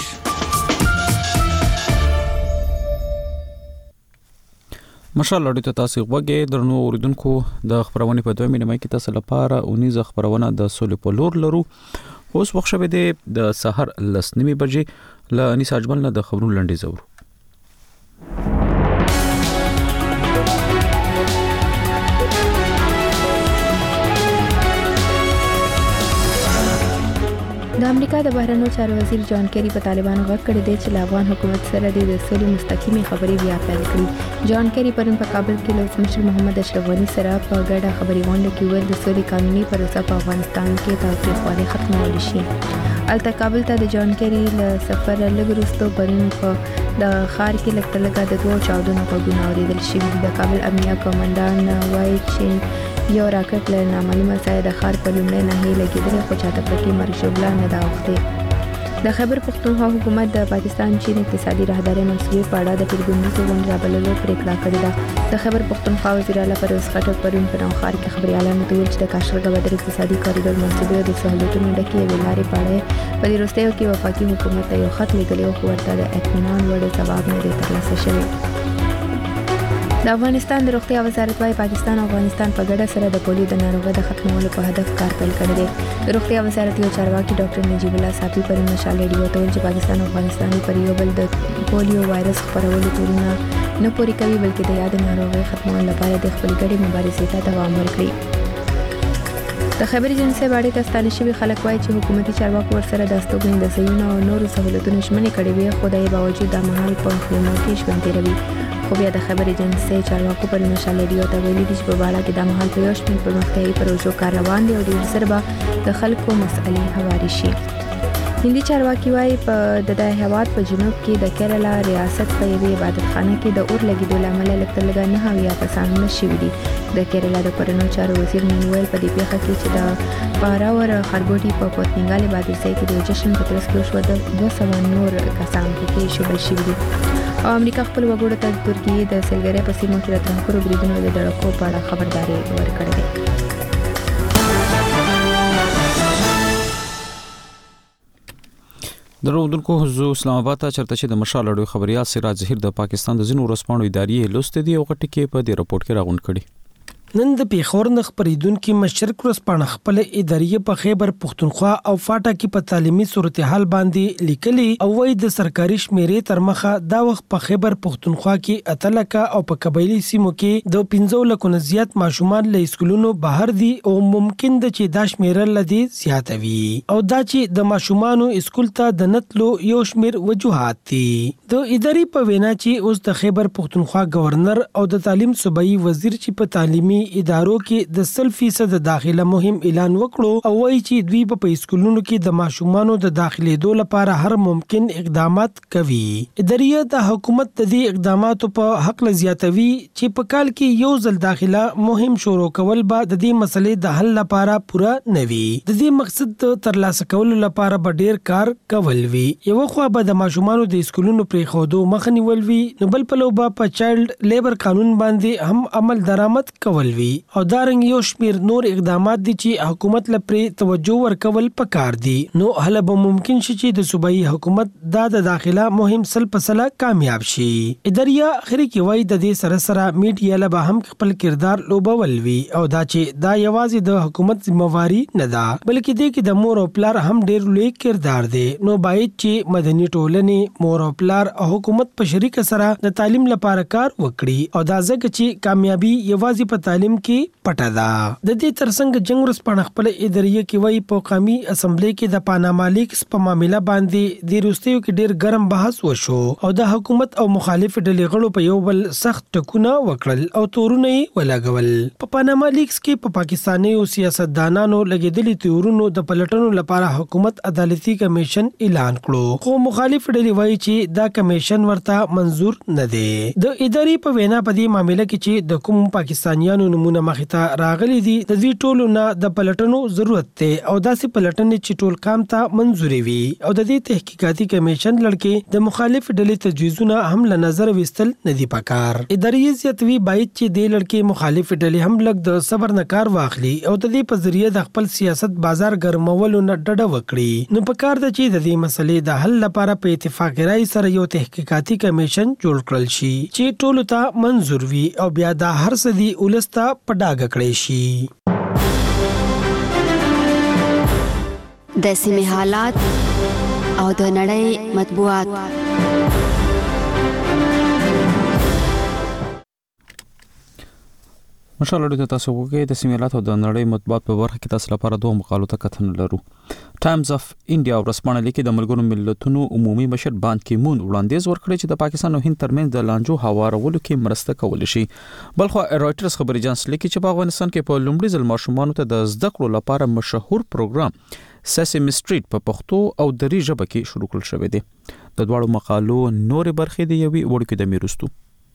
مشال اړیته تاسو غوږی درنو اوریدونکو د خبرونه په 2 نیمه کې تاسو لپاره اونیزه خبرونه د سولې په لور لرو. اوس وخت شوه د سحر 10:30 بجې ل انیس اجمل نه د خبرونو لنډي زورو. د امریکا د بهرنیو چارو وزیر جان کیری په طالبانو غږ کړی دی چې افغان حکومت سره د سولې مستقیمي خبرې بیا پیل کړي. جان کیری پرون په کابل کې له ولسمشر محمد اشرف غنی سره په ګډه خبري غونډه کې ویل د سولې قانوني پروسه په افغانستان کې تاوتریخوالی ختمول شي. الته کابل ته د جان کیری له سفر لږ وروسته پرون په د خار کې لکه د دوه چاودنو په ګناه اوریدل شوی. د کابل امنیه کمانډان وایي چې یو راکټ له نامعلومه ځای د خار په لومړۍ ناحیه لګېدلی، خو چاته پکې مرګ ژوبله نه ده اوښتې. د خیبر پښتونخوا حکومت د پاکستان چین اقتصادي راهدارۍ منصوبې په اړه د پرګندیزو غونډې رابللو پرېکړه کړې ده. د خیبر پښتونخوا وزیر اعلی فیروز خټک پرون په نوښار کې خبریالانو ته ویل چې د کاشغر بدر اقتصادي کاریډور منصوبې او د سهولتونو ډکې یوې لارې په اړه په دې وروستیو کې وفاقي حکومت ته یو خط لیږلی و، خو ورته د اطمینان وړ ځواب نه دی ترلاسه شوی. د افغانستان د روغتیا وزارت وايي پاکستان او افغانستان په ګډه سره د پولیو د ناروغۍ د ختمولو په هدف کار پیل کړی دی. د روغتیا وزارت یو چارواکي ډاکټر نجیب الله صافي پرون مشال ریډیو ته ویل چې پاکستان او افغانستان پر یو بل د پولیو وایرس خپرولو تورونه نه پوري کوي، بلکې د یاد ناروغۍ ختمولو لپاره د خپل ګډې مبارزې ته دوام ورکړي. د خبري جنسي باندې کستانه شوی خلک وایي چې حکومتي چارواکو ورسره د استوګنې د ځایونو او نورو سہولتونو شمنې کړې وي، خو د باوجود د مهال په خیمو کې ژوند تیروي. خو بیا د خبري جنسي چارواکو پر مشال ریډیو ته ویلي دي چې په بالا کې د مهال په یو شمېر پرمختیایي پروژو کار روان دی او ډېر ژر به د خلکو مسئلې هواري شي. هندي چارواکي وایي په د هیواد په جنوب کې د کیرلا ریاست په یوې عبادتخانه کې د اور لګېدو له امله لږ 9 کسان مړه شوي دي. د کیرلا د کورنیو چارو وزیر نن ویل په دې پیښه کې چې د پاراور خربوټي په پوتنګال عبادتځای کې د جشن په ترڅ کې وشوه 200 نور کسان پکې شامل شوي دي. او امریکا خپل وګړو ته د ترکیې د سیلګرۍ په سیمو کې د ترهګرو بریدونو د ډړکو په اړه خبرداري ورکړې ده. درودونکو زو اسلام آباد ته چرته چې د مشال اړو خبريال سراج ظهیر د پاکستان د ځینو ورسپانو ادارې لوست دي او غټي کې په دې رپورت کې راغون کړي. نن د پیښور نه خبرېدونکو مشرک ورسپانه خپل ادارې په خیبر پښتونخوا او فاټا کې په تعلیمي صورتحال باندې لیکلي او وایي د سرکاري شمیرې تر مخه دا وخت په خیبر پښتونخوا کې اتلکه او په قبایلی سیمو کې د 15 لکو نه زیات ماشومان له سکولونو بهر دي او ممکن ده چې دا شمیره لدی زیاتوي او دا چې د ماشومانو سکول ته د نتلو یو شمیر وجوهات دي. د ادارې په وینا چې اوس د خیبر پښتونخوا گورنر او د تعلیم صوبایي وزیر چې په تعلیمي ادارو کې د 100% داخله مهم اعلان وکړو او وایي چې دوی په سکولونو کې د ماشومانو د داخليدو لپاره هر ممکن اقدامات کوي. ادارې د حکومت د دې اقداماتو په حق زیاتوي چې په کال کې یو ځل داخله مهم شروع کول به د دې مسلې د حل لپاره پوره نه وي. د دې مقصد د ترلاسه کولو لپاره به ډیر کار کول وي. یو خو به د ماشومانو د سکولونو پرې خودو مخنیول وي، نو بل په لو په چایلډ لیبر قانون باندې هم عمل درآمد کول وي او دارنګ یو شمیر نور اقدامات دي چې حکومت لپاره توجه ورکول پکار دي. نو هله به ممکن شي چې د صوبایي حکومت د داخله مهم سل پسله کامیاب شي. ادارې اخري کې وایي د دې سره سره میډیا له به هم خپل کردار لوبول وي او دا چې دا یوازې د حکومت ذمہواری نه ده بلکې د کې د مور او پلار هم ډیر لوی کردار دی. نو باید چې مدني ټولنې مور او پلار او حکومت په شریک سره د تعلیم لپاره کار وکړي او دا ځکه چې کامیابی یوازې په تعلیم کې پټه ده. د دې ترڅنګ جنگ ورسپانه خپل ادارې کې وایي په قومي اسمبلی کې د پاناما لیکس په معاملې باندې د روسیو کې ډیر ګرم بحث وشو او د حکومت او مخالف ډلې غړو په یو بل سخت ټکونه وکړل او تورونه یې ولګول. په پاناما لیکس کې په پاکستاني او سیاستدانانو لګیدلي تورونو د پلټنو لپاره حکومت عدالتي کمیشن اعلان کړو، خو مخالف ډلې وایي چې دا کمیشن ورته منزور نه دی. د ادارې په وینا په دې معاملې کې چې د کوم پاکستانیانو شویانو نمونه مخې ته راغلي دي. د دې ټولو نه د پلټنو ضرورت دی او داسې پلټنې چې ټول کام ته منځوري وي او د دې تحقیقاتي کمیشن لړکې د مخالف ډلې تجویزونه هم له نظر وستل نه دي پکار. اداري زیاتوي باید چې د لړکې مخالف ډلې هم لږ د صبر نه کار واخلي او د دې په ذریعہ د خپل سیاست بازار ګرمولو نه ډډه وکړي. نو پکار د چې د دې مسلې د حل لپاره په اتفاق رائے سره یو تحقیقاتي کمیشن جوړ کړل شي چې ټول ته منظور وي او بیا د هر سدي ولسته په ډاګه کړی شي. د سیمې حالات او د نړۍ مطبوعات. مشال اړیکه تاسو وګورئ د سیمې حالات او د نړۍ مطبوعات په برخه کې تاسو لپاره دوه مقالو ته کتنه لرو. ټایمز اف انډیا ورسپانه لیکي د ملګرو ملتونو عمومي مشر بان کی مون وړاندیز ورکړي چې د پاکستان او هند ترمنځ د لانجو هوارولو کې مرسته کول شي. بلخو رائټرز خبري اژانس لیکي چې په افغانستان کې په لومړي ځل ماشومانو ته د زده کړو لپاره مشهور پروګرام سیسیم سټریټ په پښتو او دری ژبه کې شروع کړل شوی دی. د دواړو مقالو نورې برخې د یوې وړوکې د میرستو.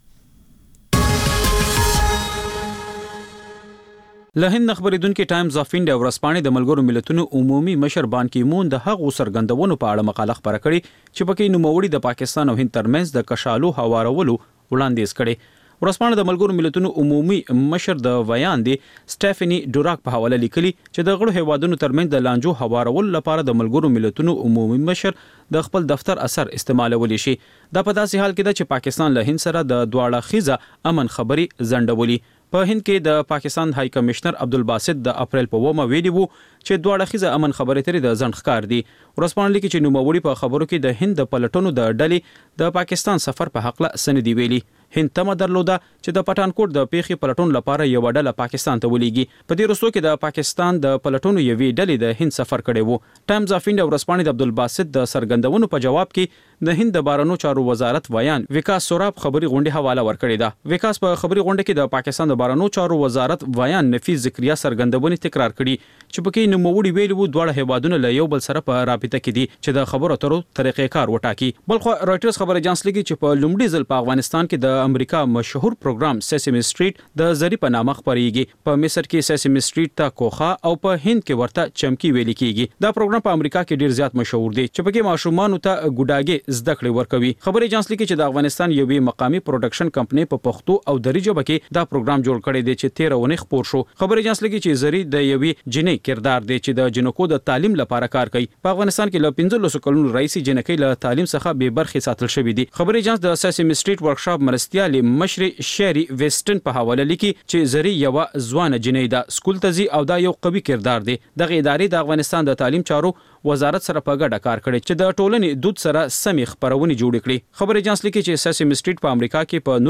له هند خبرېدونکو ټایمز اف انډیا ورسپانې د ملګرو ملتونو عمومي مشر بان کی مون د هغو سرګندونو په اړه مقاله خبره کړې چې پکې نوموړي د پاکستان او هند ترمنځ د کشالو هوارولو وړاندیز کړي. ورسپانې د ملګرو ملتونو عمومي مشر د ویان دی سټيفني ډوراک په حواله لیکلي چې د غړو هیوادونو ترمنځ د لانجو هوارولو لپاره د ملګرو ملتونو عمومي مشر د خپل دفتر اثر استعمالول شي. دا په داسې حال کې ده چې پاکستان له هند سره د دواړه خيزه امن خبري زندولي. په هند کې د پاکستان هاي کمشنر عبدالباسط د اپریل په 9 ویلي وو چې دواړه خيزه امن خبرې ترې د ځنډ ښکار دي. ورسپانلی کې چې نوموړي په خبرو کې د هند د پلټونو د ډلې د پاکستان سفر په حق له سندې ویلي. هند تمه درلوده چې د پټانکوټ د پیښې پلټون لپاره یو ډله پاکستان ته ولېږي. په دې وروستو کې د پاکستان د پلټونو یوې ډلې د هند سفر کړی وو. ټایمز اف انډیا ورسپانې د عبدالباسط د سرګندونو په جواب کې د هند د بهرنیو چارو وزارت ویان وکاس سوراب خبري غونډې حواله ورکړې ده. وکاس په خبري غونډه کې د پاکستان د بهرنیو چارو وزارت ویان نفیس ذکریا سرګندونې تکرار کړي چې پکې نوموړي ویلي وو دواړه هیوادونه له یو بل سره په رابطه کې دي چې د خبرو اترو طریقې کار وټاکي. بلخو رائټرز خبر اژانس لیکي چې په لومړي ځل په افغانستان کې د امریکا مشهور پروګرام سیسیم سټریټ د زری په نامه خبريږي. په مصر کې سیسیم سټریټ ته کوخه او په هند کې ورته چمکی ویل کیږي. دا پروګرام په امریکا کې ډیر زیات مشهور دی چې پکې ماشومان ته ګډاګي زده کړې ورکوي. خبر اژانس لیکي چې د افغانستان یوې مقامی پروډکشن کمپنی په پښتو او دری ژبه کې دا پروګرام جوړ کړی دی چې 13 ونې خپور شو. خبر اژانس لیکي چې زری د یوې جنې کردار دی چې د جنکو د تعلیم لپاره کار کوي. په افغانستان کې له 15 کلونو رئیسي جنکې له تعلیم څخه به برخه ساتل شوې دي. خبر اژانس د سیسیم سټریټ ورکشاپ مرستيال مشر شيري ویسټن په حواله لیکي چې زری یو ځوان جنې ده سکول ته ځي او دا یو قوي کردار دی. دغه ادارې د افغانستان د تعلیم چارو وزارت سره په ګډه کار کړي چې د ټولنې دود سره سمې خبرونه جوړ کړي. خبر اژانس لیکي چې سیسیم سټریټ په امریکا کې په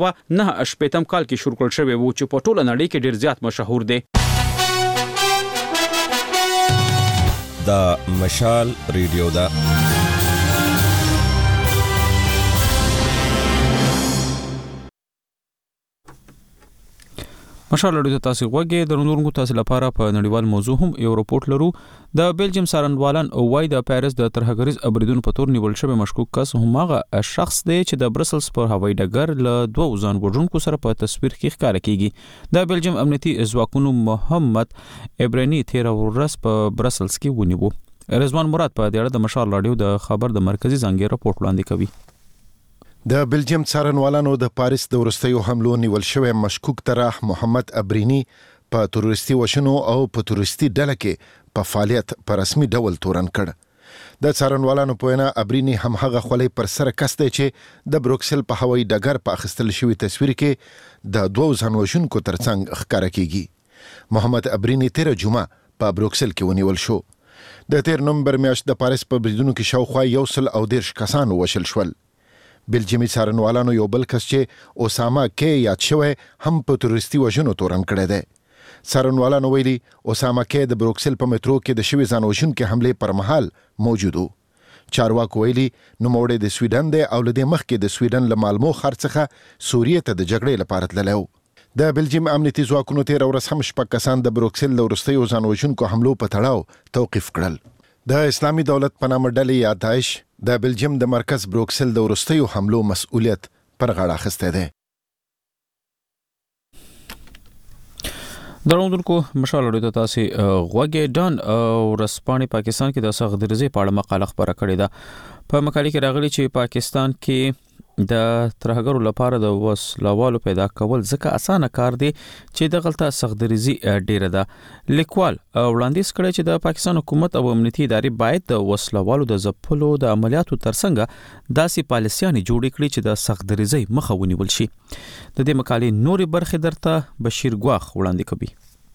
1998 کال کې شروع کړل شوی وو چې په ټوله نړۍ کې ډیر زیات مشهور دی. دا مشال ریډیو دا مشال اړیکه تاسو وګورئ د نورو تاسو لپاره په نړیوال موضوع هم یو رپورت لرو. د بیلجیم سارنوالان او وای د پاریس د ترهګریز ابریدون په تور نیول شوی مشکوک کس همغه شخص دی چې د برسلز پر هوایي ډګر له دوه ځان وژونکو سره په تصویر کې ښکار کیږي. د بیلجیم امنیتي ځواکونو محمد ابرانی 13 ورځ په برسلز کې ونیو. رضوان مراد په دې اړه د مشال رادیو د خبر د مرکزی ځانګړي رپورت وړاندې کوي. د بلجیم څارنوالانو د پاریس د ورستیو حملو نیول شوی مشکوک طرح محمد ابرینی په تروریستي وشنو او په تروریستي ډله کې په فعالیت په رسمي ډول تورن کړ. د څارنوالانو په وینا ابرینی هم هغه خولې پر سر کس دی چې د بروکسل په هوایي ډګر په اخیستل شوی تصویر کې د دوه ځانوژونکو ترڅنګ ښکاره کیږي. محمد ابرینی 13 جمعه په بروکسل کې ونیول شو. د 13 نومبر میاشت د پاریس په بریدونو کې شاوخوا 110 کسان وشل شول. بلجیمي څارنوالانو یو بل کس چې اسامه کې یاد شوی هم په تروریستي وژنو تورن کړی دی. څارنوالانو ویلي اسامه کې د بروکسل په مترو کې د شوي ځانوژونکي حملې پر مهال موجود و. چارواکو ویلي نوموړی د سویډن دی او له دې مخکې د سویډن له مالمو ښار څخه سوریې ته د جګړې لپاره تللی و. د بلجیم امنیتي ځواکونو 13 ورځ هم 6 کسان د بروکسل له وروستیو ځانوژونکو حملو په تړاو توقیف کړل. د اسلامي دولت په نامه ډلې یا داعش د بلجیم د مرکز بروکسل د وروستیو حملو مسؤلیت پر غاړه اخیستی دی. دروندونکو مشال اړیدو تاسو غوګه ډان او رسپانې پاکستان کې د سغدرزي په اړه مقاله خبره کړې ده په مقاله کې راغلي چې پاکستان کې د ترهګرو لپاره د وسلوالو پیدا کول ځکه اسانه کار دی چې د غلطه سغدرزي ډیره ده لیکوال وړاندیز کړی چې د پاکستان حکومت او امنیتي ادارې باید د وسلوالو د ځپلو د عملیاتو ترڅنګ داسې پالیسیانې جوړې کړي چې د سغدرزي مخه ونیول شي د دې مقالې نورې برخې درته بشیر ګواخ وړاندې کوي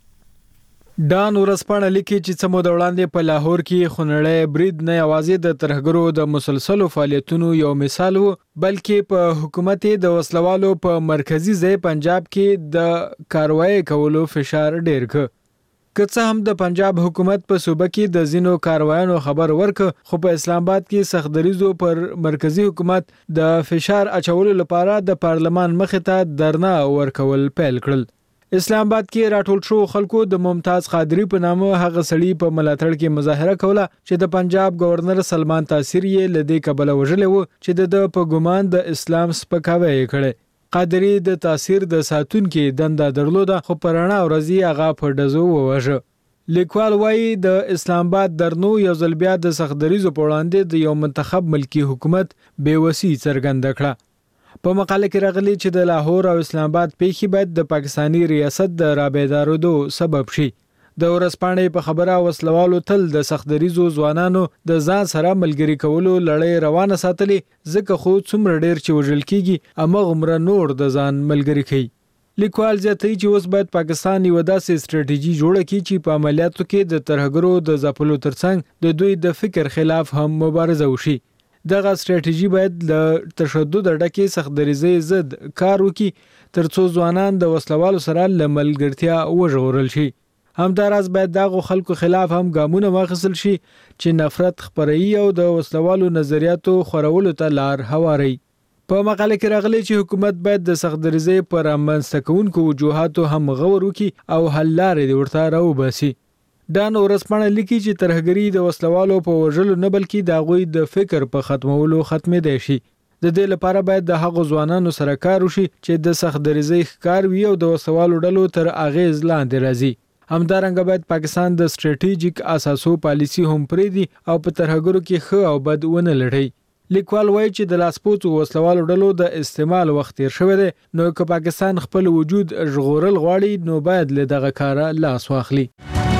ډان ورسپانه لیکي چې څمو د وړاندې په لاهور کې خونړی برید نه یوازې د ترهګرو د مسلسلو فعالیتونو یو مثال وو بلکې په حکومت د وسلوالو په مرکزی ځای پنجاب کې د کاروایی کولو فشار ډیر ک که څه هم د پنجاب حکومت په صوبه کې د زینو کاروایانو خبر ورک خو په اسلام آباد کې سختدریزو پر مرکزی حکومت د فشار اچولو لپاره د پارلمان مخې ته درنا ورکول پیل کړل اسلام آباد کې راټول شو خلکو د ممتاز قادری په نامه هغه سړي په ملاتړ کې مظاهره کوله چې د پنجاب گورنر سلمان تاثیر یې لدی کبل وژلې وو چې د په ګمان د اسلام سپکاوی کړي قادری د تاثیر د ساتون کې دنده درلوده خو پرانا ورځي هغه په دزو ووژه لیکوال وایي د اسلام آباد درنو یو ځل بیا د سختدریزو په وړاندې د یو منتخب ملکی حکومت بیوسی څرګنده کړه په مقاله کې راغلي چې د لاهور او اسلام آباد پیښې باید د پاکستانی ریاست د رابطارو سبب شي د ورسپانې په خبره وسلوالو تل د سختدریزو ځوانانو د ځان سره ملګری کولو لړۍ روانه ساتلي ځکه خو څومره ډیر چې وژل کیږي امغه عمر نور د ځان ملګری کوي لیکوال ځتې چې اوس باید پاکستان یو داسې ستراتیژي جوړه کړي چې په عملیاتو کې د ترهګرو د ځپلو ترڅنګ د دوی د فکر خلاف هم مبارزه وشي دغه ستراتیژي باید له تشدد ډکه سختدریزي ضد کار وکړي ترڅو ځوانان د وسلوالو سره لملګرتیا وژغورل شي همداراز باید دغه خلکو خلاف هم ګامونه واخیستل شي چې نفرت خپروي او د وسلوالو نظریاتو خورولو ته لار هواري په مقاله کې راغلي چې حکومت باید د سختدریزي پر منځته کوونکو وجوهاتو هم غور وکړي او حل لارې ورته راوباسي ډان ورسپانه لیکي چې ترهګری د وسلوالو په وژلو نه بلکې د غوي د فکر په ختمولو ختمې دی شي د دې لپاره باید د هغو ځوانانو سره کار وشي چې د سختدریزي ښکار وي او د وسلوالو ډلو تر اغیز لاندې راځي همدارنګه باید پاکستان د ستراتیژیک اساسو پالیسی هم پریدي او په ترهګرو کې ښه او بد ونه لړي لیکوال وایي چې د لاسپوڅو وسلوالو ډلو د استعمال وخت تیر شوی دی نو که پاکستان خپل وجود ژغورل غواړي نو باید له دغه کاره لاس واخلي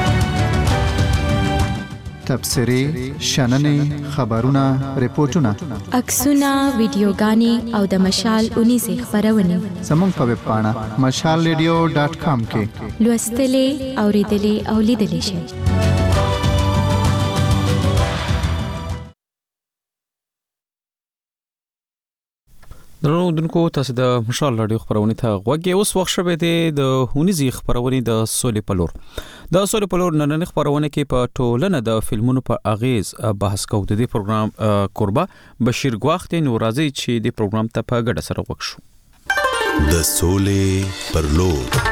تبصرې شننې خبرونه ریپورتونه عکسونه ویډیوګانې او د مشال 19 خبرونه زموږ په ویب پاڼه mashalradio.com کې لوستلې اوریدلې او لیدلې شئ دروندونکو تاسو د مشال رادیو خبرونه ته غوږی اوس وخت شوه د هونیزي خبرونه د سولې پلور د سولې پلور نن خبرونه کې په ټولنه د فلمونو په اغیز بحث کوو د دې پروګرام قربا بشیر ګواخت نورازي چې د پروګرام ته په ګډه سره وښو د سولې پرلور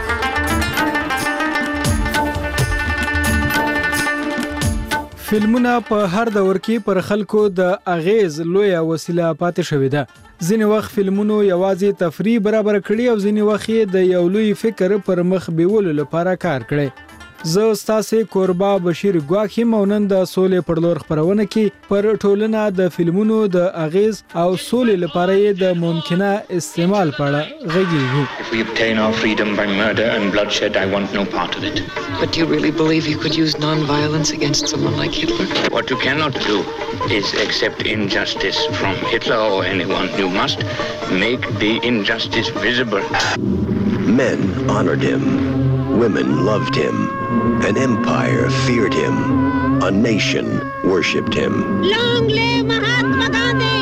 فلمونه په هر دور کې پر خلکو د اغیز لوی وسیله پاتې شوې ده ځینې وخت فلمونو یوازې تفریح برابر کړي او ځینې وخت د یو لوی فکر پر مخ بیولو لپاره کار کړي زه ستاسو قربا بشیر ګواخی مونن د سولې پرلور خبرونه کې پر ټولنه د فلمونو د اغیز او سولې لپاره د ممکنه استعمال په اړه غږیږو If we obtain our freedom by murder and bloodshed, I want no part of it. But do you really believe you could use non-violence against someone like Hitler? What you cannot do is accept injustice from Hitler or anyone. You must make the injustice visible. Men honored him. Women loved him. An empire feared him. A nation worshipped him. Long live Mahatma Gandhi!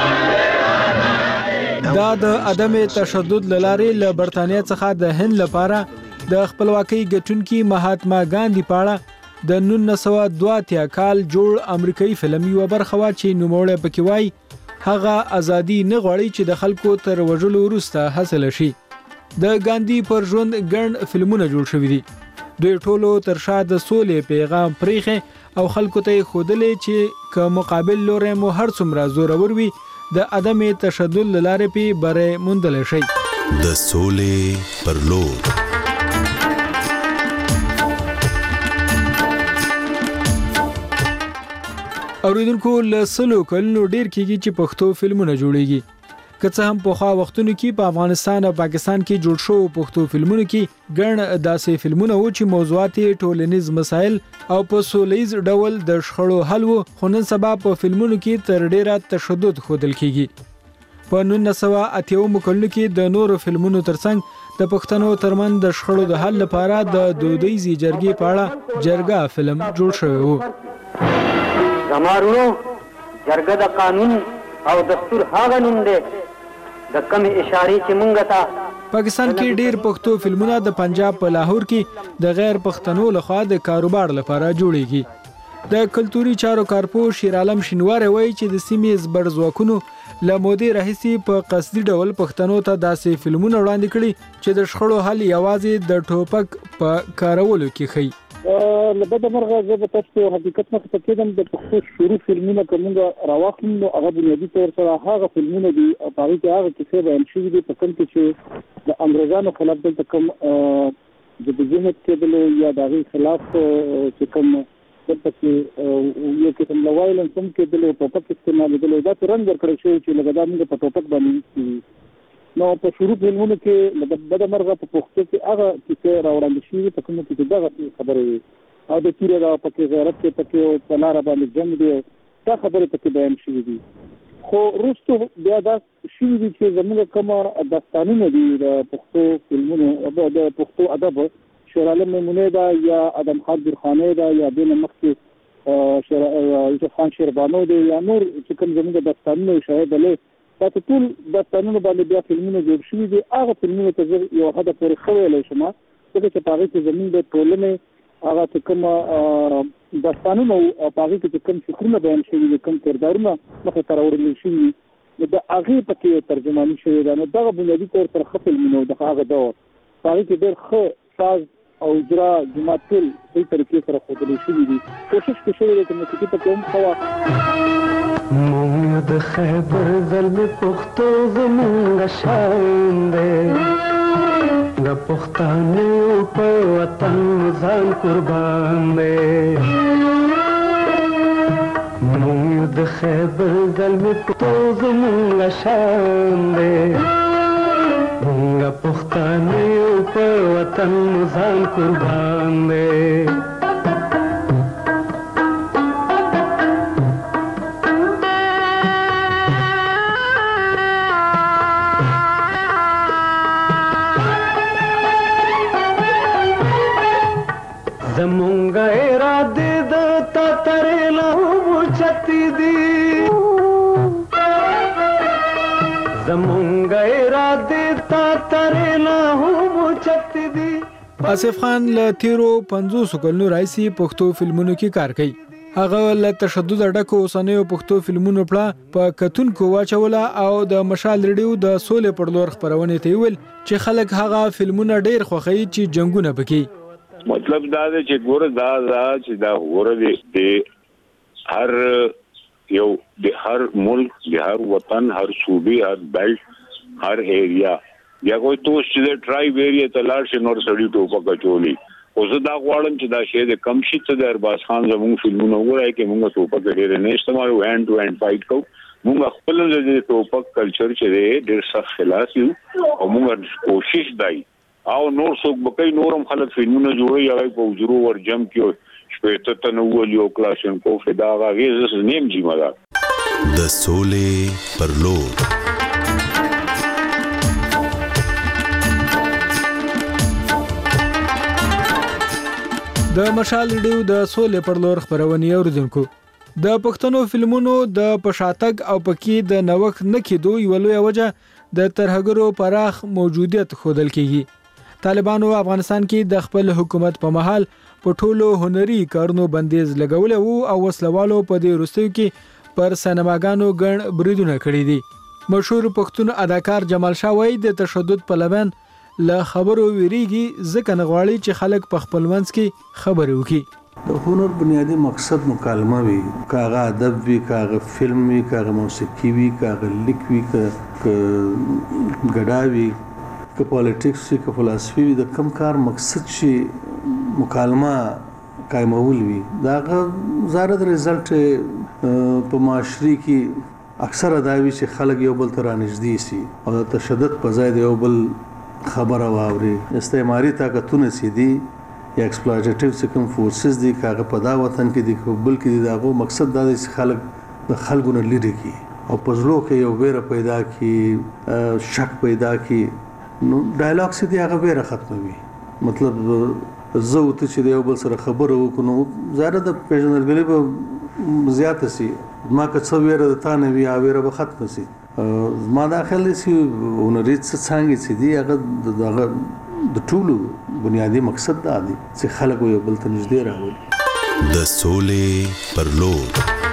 دا د عدم تشدد لارې له برتانیا څخه د هند لپاره د خپلواکۍ ګټونکي مهاتما ګاندھی په اړه د 1932 کال جوړ امریکایي فلم یو برخه وا چې نوموړی پکې وایي هغه ازادي نه غواړي چې د خلکو تر وژلو وروسته حاصل شي د ګاندھی پر ژوند ګڼ فلمونه جوړ شوي دي دوی ټولو تر شا د سولې پیغام پریخي او خلکو ته خودلې چې که مقابل لوري مو هر څومره زورور وي د عدم تشدد لارې په بره موندل شي د سولې پرلور اوریدونکو له سلو کلونو ډیر کېږي چې پښتو فلمونه جوړیږي. که څه هم په خوا وختونو کې په افغانستان او پاکستان کې جوړ شو پښتو فلمونو کې ګڼ داسې فلمونه وو چې موضوعات ټولنیز مسایل او په سولهییز ډول د شخړو حل وو، خو نن سبا په فلمونو کې تر ډیره تشدد ښودل کیږي. په 1980 کلونو کې د نورو فلمونو ترڅنګ د پښتنو ترمن د شخړو د حل لپاره د دودیزي جرګې په اړه جرګه فلم جوړ شوی وو. زمارونو جرګه د قانون او دستور هغه نوم دی د کم اشارې چې مونږ ته. پاکستان کې ډیر پښتو فلمونه د پنجاب په لاهور کې د غیر پښتنو لخوا د کاروبار لپاره جوړیږي. د کلتوري چارو کارپو شیر عالم شینوار وایي چې د سیمې زبر ځواکونو له مودې راهیسې په قصدي ډول پښتنو ته داسې فلمونه وړاندې کړي چې د شخړو حل یوازې د ټوپک په کارولو کې ښیي. لبدا مرغه زه به تاسو حقیقت نه تکیدم د پښتو شروع فلمونه کومه راوخم نو هغه بنیادی طور سره هغه فلمونه دي او هغه کې هغه کیسې بیان شوي دي په کوم کې چې د انګریزانو خلاف د کوم د بجنت کې یا د خلاف چې کوم د پکې یو کې کوم وایلنس هم کې د ټوپک استعمال د دا رنګ ورکړل شوی چې لګدا موږ په ټوپک باندې نو په شروع فلمونو کې لبدا مرغه په پښتو کې هغه کیسې راوړل شوي په کوم کې دغه خبرې او د تیرې را پکې غیرت کې پکې په لار باندې جنگ دی دا خبرې پکې بیان شوي دي. خو وروسته بیا دا شوي دي چې زموږ کومه داستانونه دي د پښتو فلمونو او د پښتو ادب شیر عالم میمونه دا یا ادم خان درخانه دا یا بین مخکې یوسف خان شیربانو دی یا نور چې کوم زموږ داستانونه شاید له تاسو ټول د قانونو باندې بیا فلمونه جوړ شوي دي. هغه فلمونه ته یو حد پورې خویلې شمه چې په هغه کې زموږ د ټولنې هغه چې کوم داستانونه او هغه کې کوم فکرونه بیان شوي دي کوم کردارونه مخه تر وړل شوي د هغه پکې ترجمانی شوی دا نو دغه بنیادی طور پر خپلمنو د هغه دور هغه کې ډېر ښه ساز او اجرا جماعتل په طریقې سره خوذل شوی دي. کوشش کوي چې موسیقي په کوم خوا مونږ د خیبر زلمې پښتو زمونږ شان دی د پښتانه په وطن ځان قربان دی. مونږ د خیبر زلمې پښتو زمونږ شان دی مونږ پښتانه په وطن ځان قربان دی. زمونږه اراده د تا ترې له اوچتې دي زمونږه اراده تا ترې له اوچتې دي. آصف خان له تیرو 50 کلونو راځي پښتو فلمونو کې کار کوي. هغه له تشدد ډکو اوسنیو پښتو فلمونو په کتونکو واچوله او د مشال ریډیو د سولې پر لور خبرونه ته ویل چې خلک هغه فلمونه ډیر خوښوي چې جنگونه پکې. مطلب دا دی چې ګوره دا چې دا ګوره دی هر یو د هر ملک د هر وطن هر صوبې هر بیلټ هر ایریا یا کوئی تو چې ټرایب ایریا ته لاړ شي نور سړی ټوپک اچولي او زه دا غواړم چې دا شی د کم شي ته د ارباز خان زموږ فلمونه وګورئ کې موږ ټوپک ډېر نه استعمالو هاند ټو هاند فایټ کوو موږ خپل د ټوپک کلچر چې دی ډېر سخت خلاص یو او موږ کوشش دی او نور څوک بکې نورم خلک فلمونه جوړي هغه په وجرو ور جم کې شپږ ته نو یو کلاسن کو فدا غیز نیم جی مدا د سولې پر لور د مشال ریډیو د سولې پر لور خبرونه اوریدونکو د پښتنو فلمونو د پشاتګ او پکې د نوښت نه کېدو یو لوی وجه د ترهګرو پراخ موجودیت خودل کیږي. طالبانو افغانستان کې د خپل حکومت په محل په ټولو هنري کارونو بندیز لګول او وسلوالو په دې وروستیو کې پر سینماګانو ګڼ بریدونه کړي دي. مشهور پښتون اداکار جمال شاه وایي د تشدد په لبن له خبرو ویریږي ځکه نه غواړي چې خلک په خپل منځ کې خبرې وکړي. د هنر بنیادی مقصد مکالمه وي کاغه ادب وي کاغه فلم وي کاغه موسیقي وي کاغه لیک وي ګډاوي که پالیټکس وي که فلسفي وي د کم کار مقصد شي مکالمه قائمول وي دا زارد رزلټ په معاشري کې اکثره دا وی چې خلک یو بل ته رانږدې سي او د تشدد په ځای د یو بل خبره واوري. استعماري طاقتونه سي دي یا ایکسپلویټیټیو سکم فورسز دي کاغه په دا وطن کې دي بلکې دغه مقصد دا دی چې خلک د خلکو نه لري کی او پزلو کې یو ویره پیدا کی شک پیدا کی نو ډایلاګ سي دی هغه ویره ختموي. مطلب زه ته چې یو بل سره خبره وکړو زړه د پیژندګلې په زیات سي ما که څو ویره د تا نه وی ویره به ختم سي ما داخله سي ونریت څنګه سي دی هغه دغه د ټولو بنیادی مقصد دا دی چې خلک یو بل ته نږدې راوړي. د سولې پر لور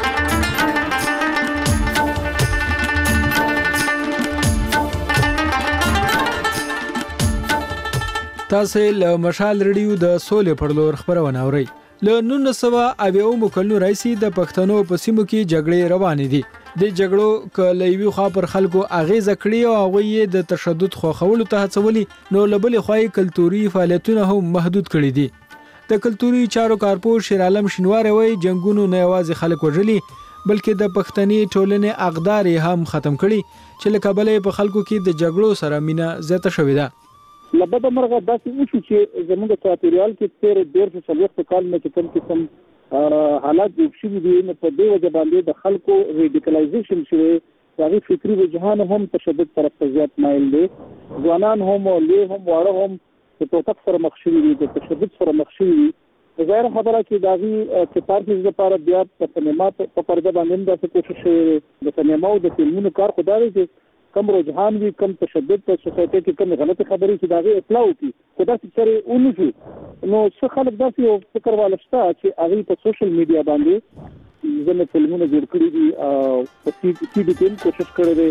تاسو له مشال ریډیو د سولې پر لور خبرونه اورئ. له 1990 کلونو راځي د پښتنو په سیمو کې جګړې روانې دي. د جګړو کليوي خوا پر خلکو اغیزه کړې او هغه یې د تشدد خوخولو ته هڅولي نو لبلې خوای کلتوري فعالیتونه هم محدود کړي دي. د کلتوري چارو کارپور شیر عالم شینوار وایي جنگونو نه یوازې خلک وژلي بلکې د پښتني ټولنې اقدار هم ختم کړي چې له کبله په خلکو کې د جګړو سره مینه زیاته شوې ده. لبد مرغه داسې وشو چې زموږ چاپیریال کې تیر 140 کال نه کم حالات جوړ شوي دي نو په دې وجه باندې د خلکو ریډیکلایزیشن شوی دغه فکری وجهان هم تشدد طرف ته زیات مایل دي. ځوانان هم او له هم واړه هم په توتک سره مخ شوي دي د تشدد سره مخ شوي دي. ظاهر خبره چې داغي کتاب کې لپاره بیا په سینما په پرده باندې د کوشش د سینما او د فلمونو کار خدای چې کم رجحان وي کم تشدد په سوسایټي کې کم غلطه خبرې چې داغه اطلاع وکړي خدای چې سره اونږي نو څه خلک داسې یو فکر والشته چې هغه په سوشل میډیا باندې ځنه فلمونه جوړ کړي دي او په سی ډي کې کوشش کړي دي.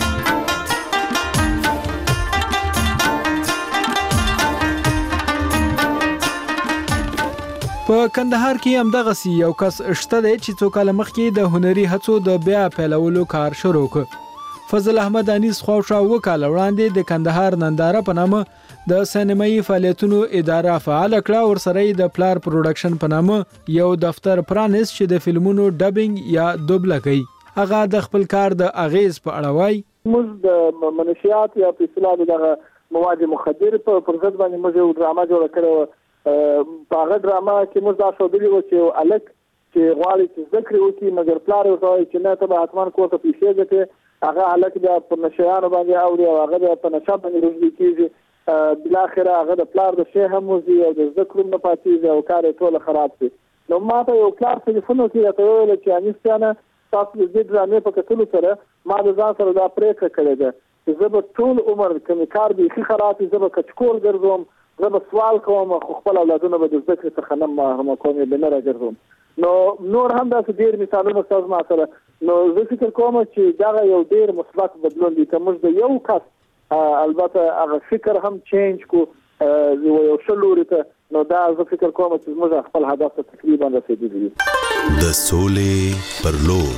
په کندهار کې همدغه سی یو کس شته دی چې څو کال مخکې د هنري هڅو د بیا پیلولو کار شروع کړ. فضل احمد انیس خواوشا وکاله وړاندې د کندهار ننداره په نامه د سینمایي فعالیتونو اداره فعال کړه او سره د پلار پروډکشن په نامه یو دفتر پرانیس چې د فلمونو ډبینګ یا دوبله کوي. هغه د خپل کار د اغیز په اړه وایي موږ د منشیات یا په اصطلاح دغه مواد مخدر په ضد باندې موږ یو ډرامه جوړ کړو. په هغه ډرامه کې موږ دا ښودلي وو چې الک چې غواړي چې ذکر وکړي مګر پلار ورته وایي چې نه ته به حتما کور ته پیسې ګټې هغه الک بیا په نشیانو باندې اوري او هغه په نشه باندې روزي کېږي بالاخره هغه د پلار د شی هم وزي او د ذکر نه پاتېږي او کار ټول خراب شي. نو ما ته یو پلار ټلیفون وکړ ته ویل چې انیستانه تاسو د دې ډرامې په کتلو سره ما د ځان سره دا پریکړه کړې ده چې زه به ټول عمر کوم کار به خراب زه به کچکول ګرځوم زه به سوال کوم خو خپل اولادونه به د ذکر څخه نه محروم کوم به نه راګرځوم. نو نور هم دا ډېر مثالونه تاسو ما سره نو زه فکر کوم چې دا یو ډېر مثبت بدلون دی که موږ د یو کس البته هغه فکر هم چینج کو یو شلوري ته نو دا زه فکر کوم چې موږ خپل هدف ته تقریبا رسیدلی یو. د سولې پر لور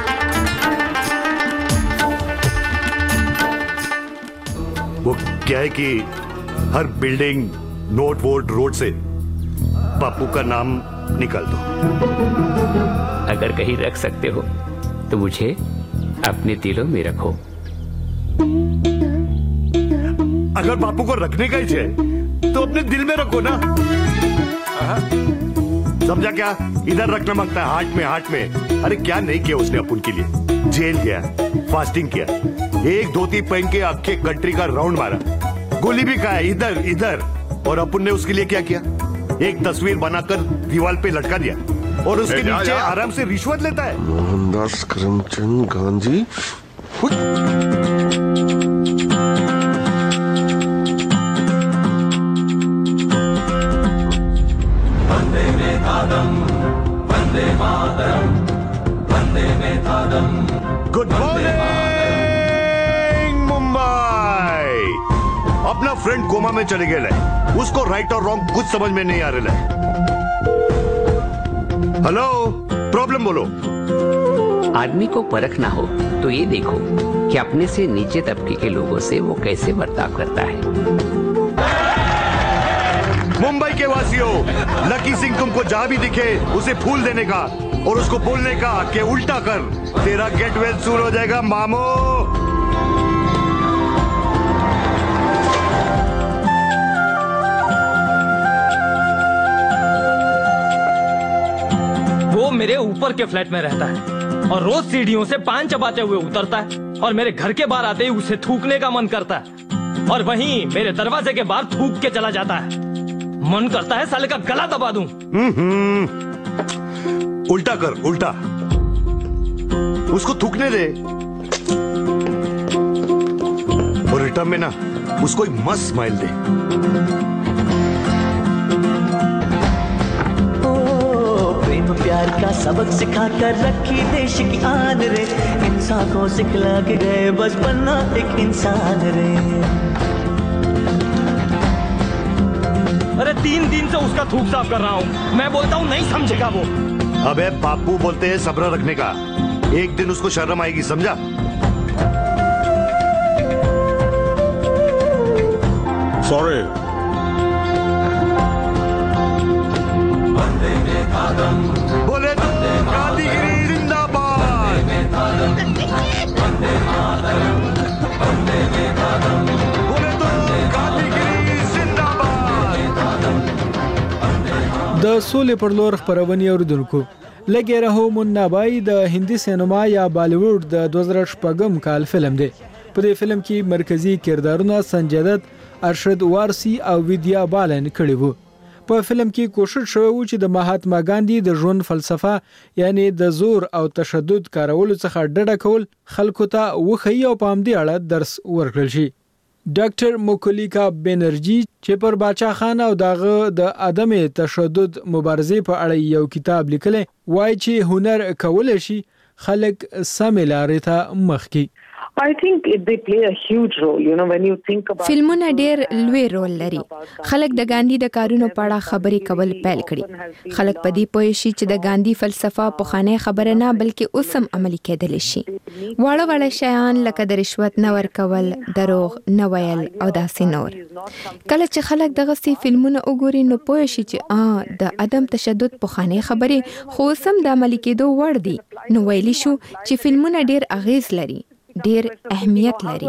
वो क्या है कि हर building note vote road से बापू का नाम निकाल दो. अगर कहीं रख सकते हो तो मुझे अपने दिलों में रखो. अगर बापू को रखने का ही है तो अपने दिल में रखो ना. समझा क्या? इधर रखना मांगता है हार्ट में. अरे क्या नहीं किया उसने अपन के लिए. जेल गया, फास्टिंग किया, एक धोती पहन के आखे कंट्री का राउंड मारा, गोली भी खाया इधर और अपन ने उसके लिए क्या किया? एक तस्वीर बनाकर दीवार पे लटका दिया और उसके नीचे आराम से रिश्वत लेता है. मोहनदास करमचंद गांधी. वंदे मातरम, वंदे मातरम, वंदे मातरम. Good morning Mumbai. अपना फ्रेंड कोमा में चले गए, उसको राइट और रॉन्ग कुछ समझ में नहीं आ रहा है. हेलो, प्रॉब्लम बोलो. आदमी को परखना हो तो ये देखो कि अपने से नीचे तबके के लोगों से वो कैसे बर्ताव करता है. मुंबई के वासियों, लकी सिंह तुमको जहां भी दिखे उसे फूल देने का और उसको बोलने का कि उल्टा कर, तेरा गेट वेल सूर हो जाएगा मामो। वो मेरे ऊपर के फ्लैट में रहता है और रोज सीढ़ियों से पान चबाते हुए उतरता है और मेरे घर के बाहर आते ही उसे थूकने का मन करता है और वहीं मेरे दरवाजे के बाहर थूक के चला जाता है। मन करता है साले का गला दबा दूं। उल्टा कर, उल्टा उसको थूकने दे और रिटर्न में ना उसको एक मस्त स्माइल दे। प्रेम प्यार का सबक सिखा कर रखी देश की आन रे, इंसान को सिखला के गए बस बनना एक इंसान रे। अरे 3 दिन से उसका थूक साफ कर रहा हूँ, मैं बोलता हूँ नहीं समझेगा वो। अबे बापू बोलते हैं सब्र रखने का, एक दिन उसको शर्म आएगी, समझा? सॉरी। बोले तो गांधीगिरी जिंदाबाद। बोले तो गांधीगिरी जिंदाबाद। د سولې پر لور خبرونه اوریدونکو لګي رهو منابای د هندي سینما یا بالیووډ د 2006 کال فلم دی. په دې فلم کې مرکزی کردارونه سنجय دت، ارشد وارسی او ویدیا بالن کړي وو. په فلم کې کوشش شوی و چې د مهاتما ګاندھی د ژوند فلسفه یعنی د زور او تشدد کارولو څخه ډډه کول خلکو ته وښیي او په همدې اړه درس ورکړل شي. ډاکټر موکلیکا بنرجی چې پر باچا خان او داغه د عدم تشدد مبارزې په اړه یو کتاب لیکلی وایي چې هنر کولای شي خلک سمې لارې ته مخ کړي. I think they play a huge role, you know, when you think about فلمونه ډېر لوی رول لري. خلک د ګاندھی د کارونو په اړه خبرې کول پیل کړي. خلک په دې پوه شي چې د ګاندھی فلسفه پخوانۍ خبره نه بلکې اوس هم عملي کېدلی شي. واړه واړه شیان لکه د رشوت نه ورکول، دروغ نه ویل او داسې نور. کله چې خلک دغسې فلمونه وګوري نو پوه شي چې د عدم تشدد پخوانۍ خبرې خو اوس هم د عملي کېدو وړ دي. نو ویلی شو چې فلمونه ډېر اغیز لري، ډیر اهمیت لري.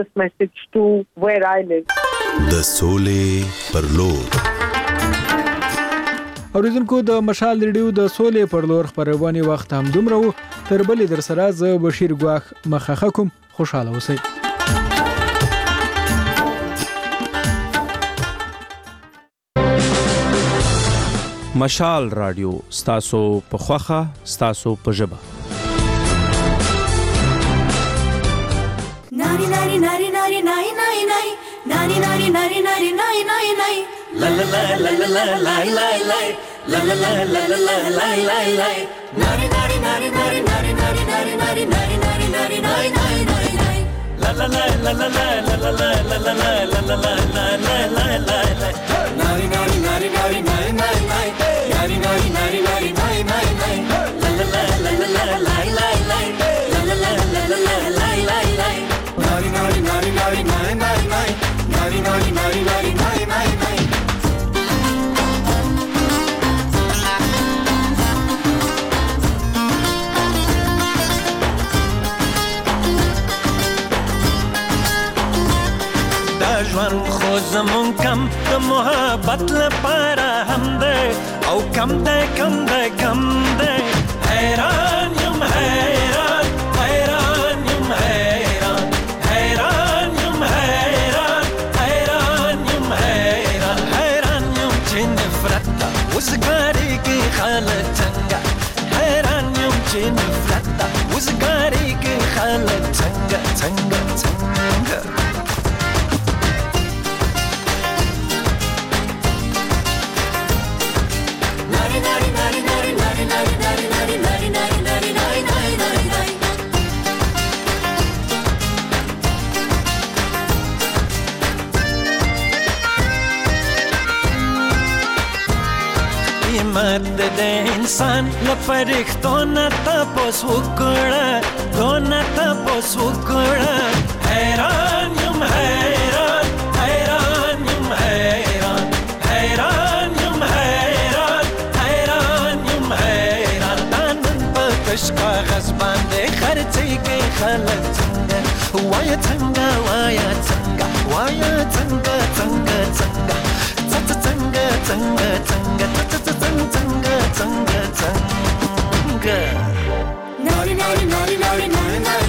د سولې پر لور اوریدونکو د مشال ریډیو د سولې پر لور خبرونه وخت هم دومره وو. تر بلې در سره زه بشیر ګواخ مخه کوم. خوشاله اوسئ. مشال رادیو ستاسو په خوخه ستاسو په ژبه. Nari nari nari nari nari nari nari nari nari nari nari nari nari nari la la la la la la la la la la la la la la la la la la nari nari nari nari nari nari nari nari nari nari nari nari nari nari la la la la la la la la la la la la la la la la la la la nari nari nari nari nari nari nari nari nari nari nari nari nari la la la la la la la la la la la la la la la la la nari nari nari nari nari nari nari nari nari nari nari nari nari دا ژوند خو زمون کم د محبت لپاره هم ده او کم ده کم ده کم ده حیران یم حیران حیران یم حیران حیران یم حیران حیران یم حیران حیران یم چې نفرت ته وزګارېږي خلک څنګه حیران یم چې نفرت ته وزګارېږي خلک څنګه څنګه څنګه مرد د انسان لپاره نه تاسو وکړه دونه تاسو وکړه حیران یم حیران حیران یم حیران حیران خلک څنګه وایا څنګه وایا څنګه وایا څنګه څنګه څنګه څنګه څنګه څنګه څنګه څنګه څنګه څنګه ناري ناري ناري ناري ناري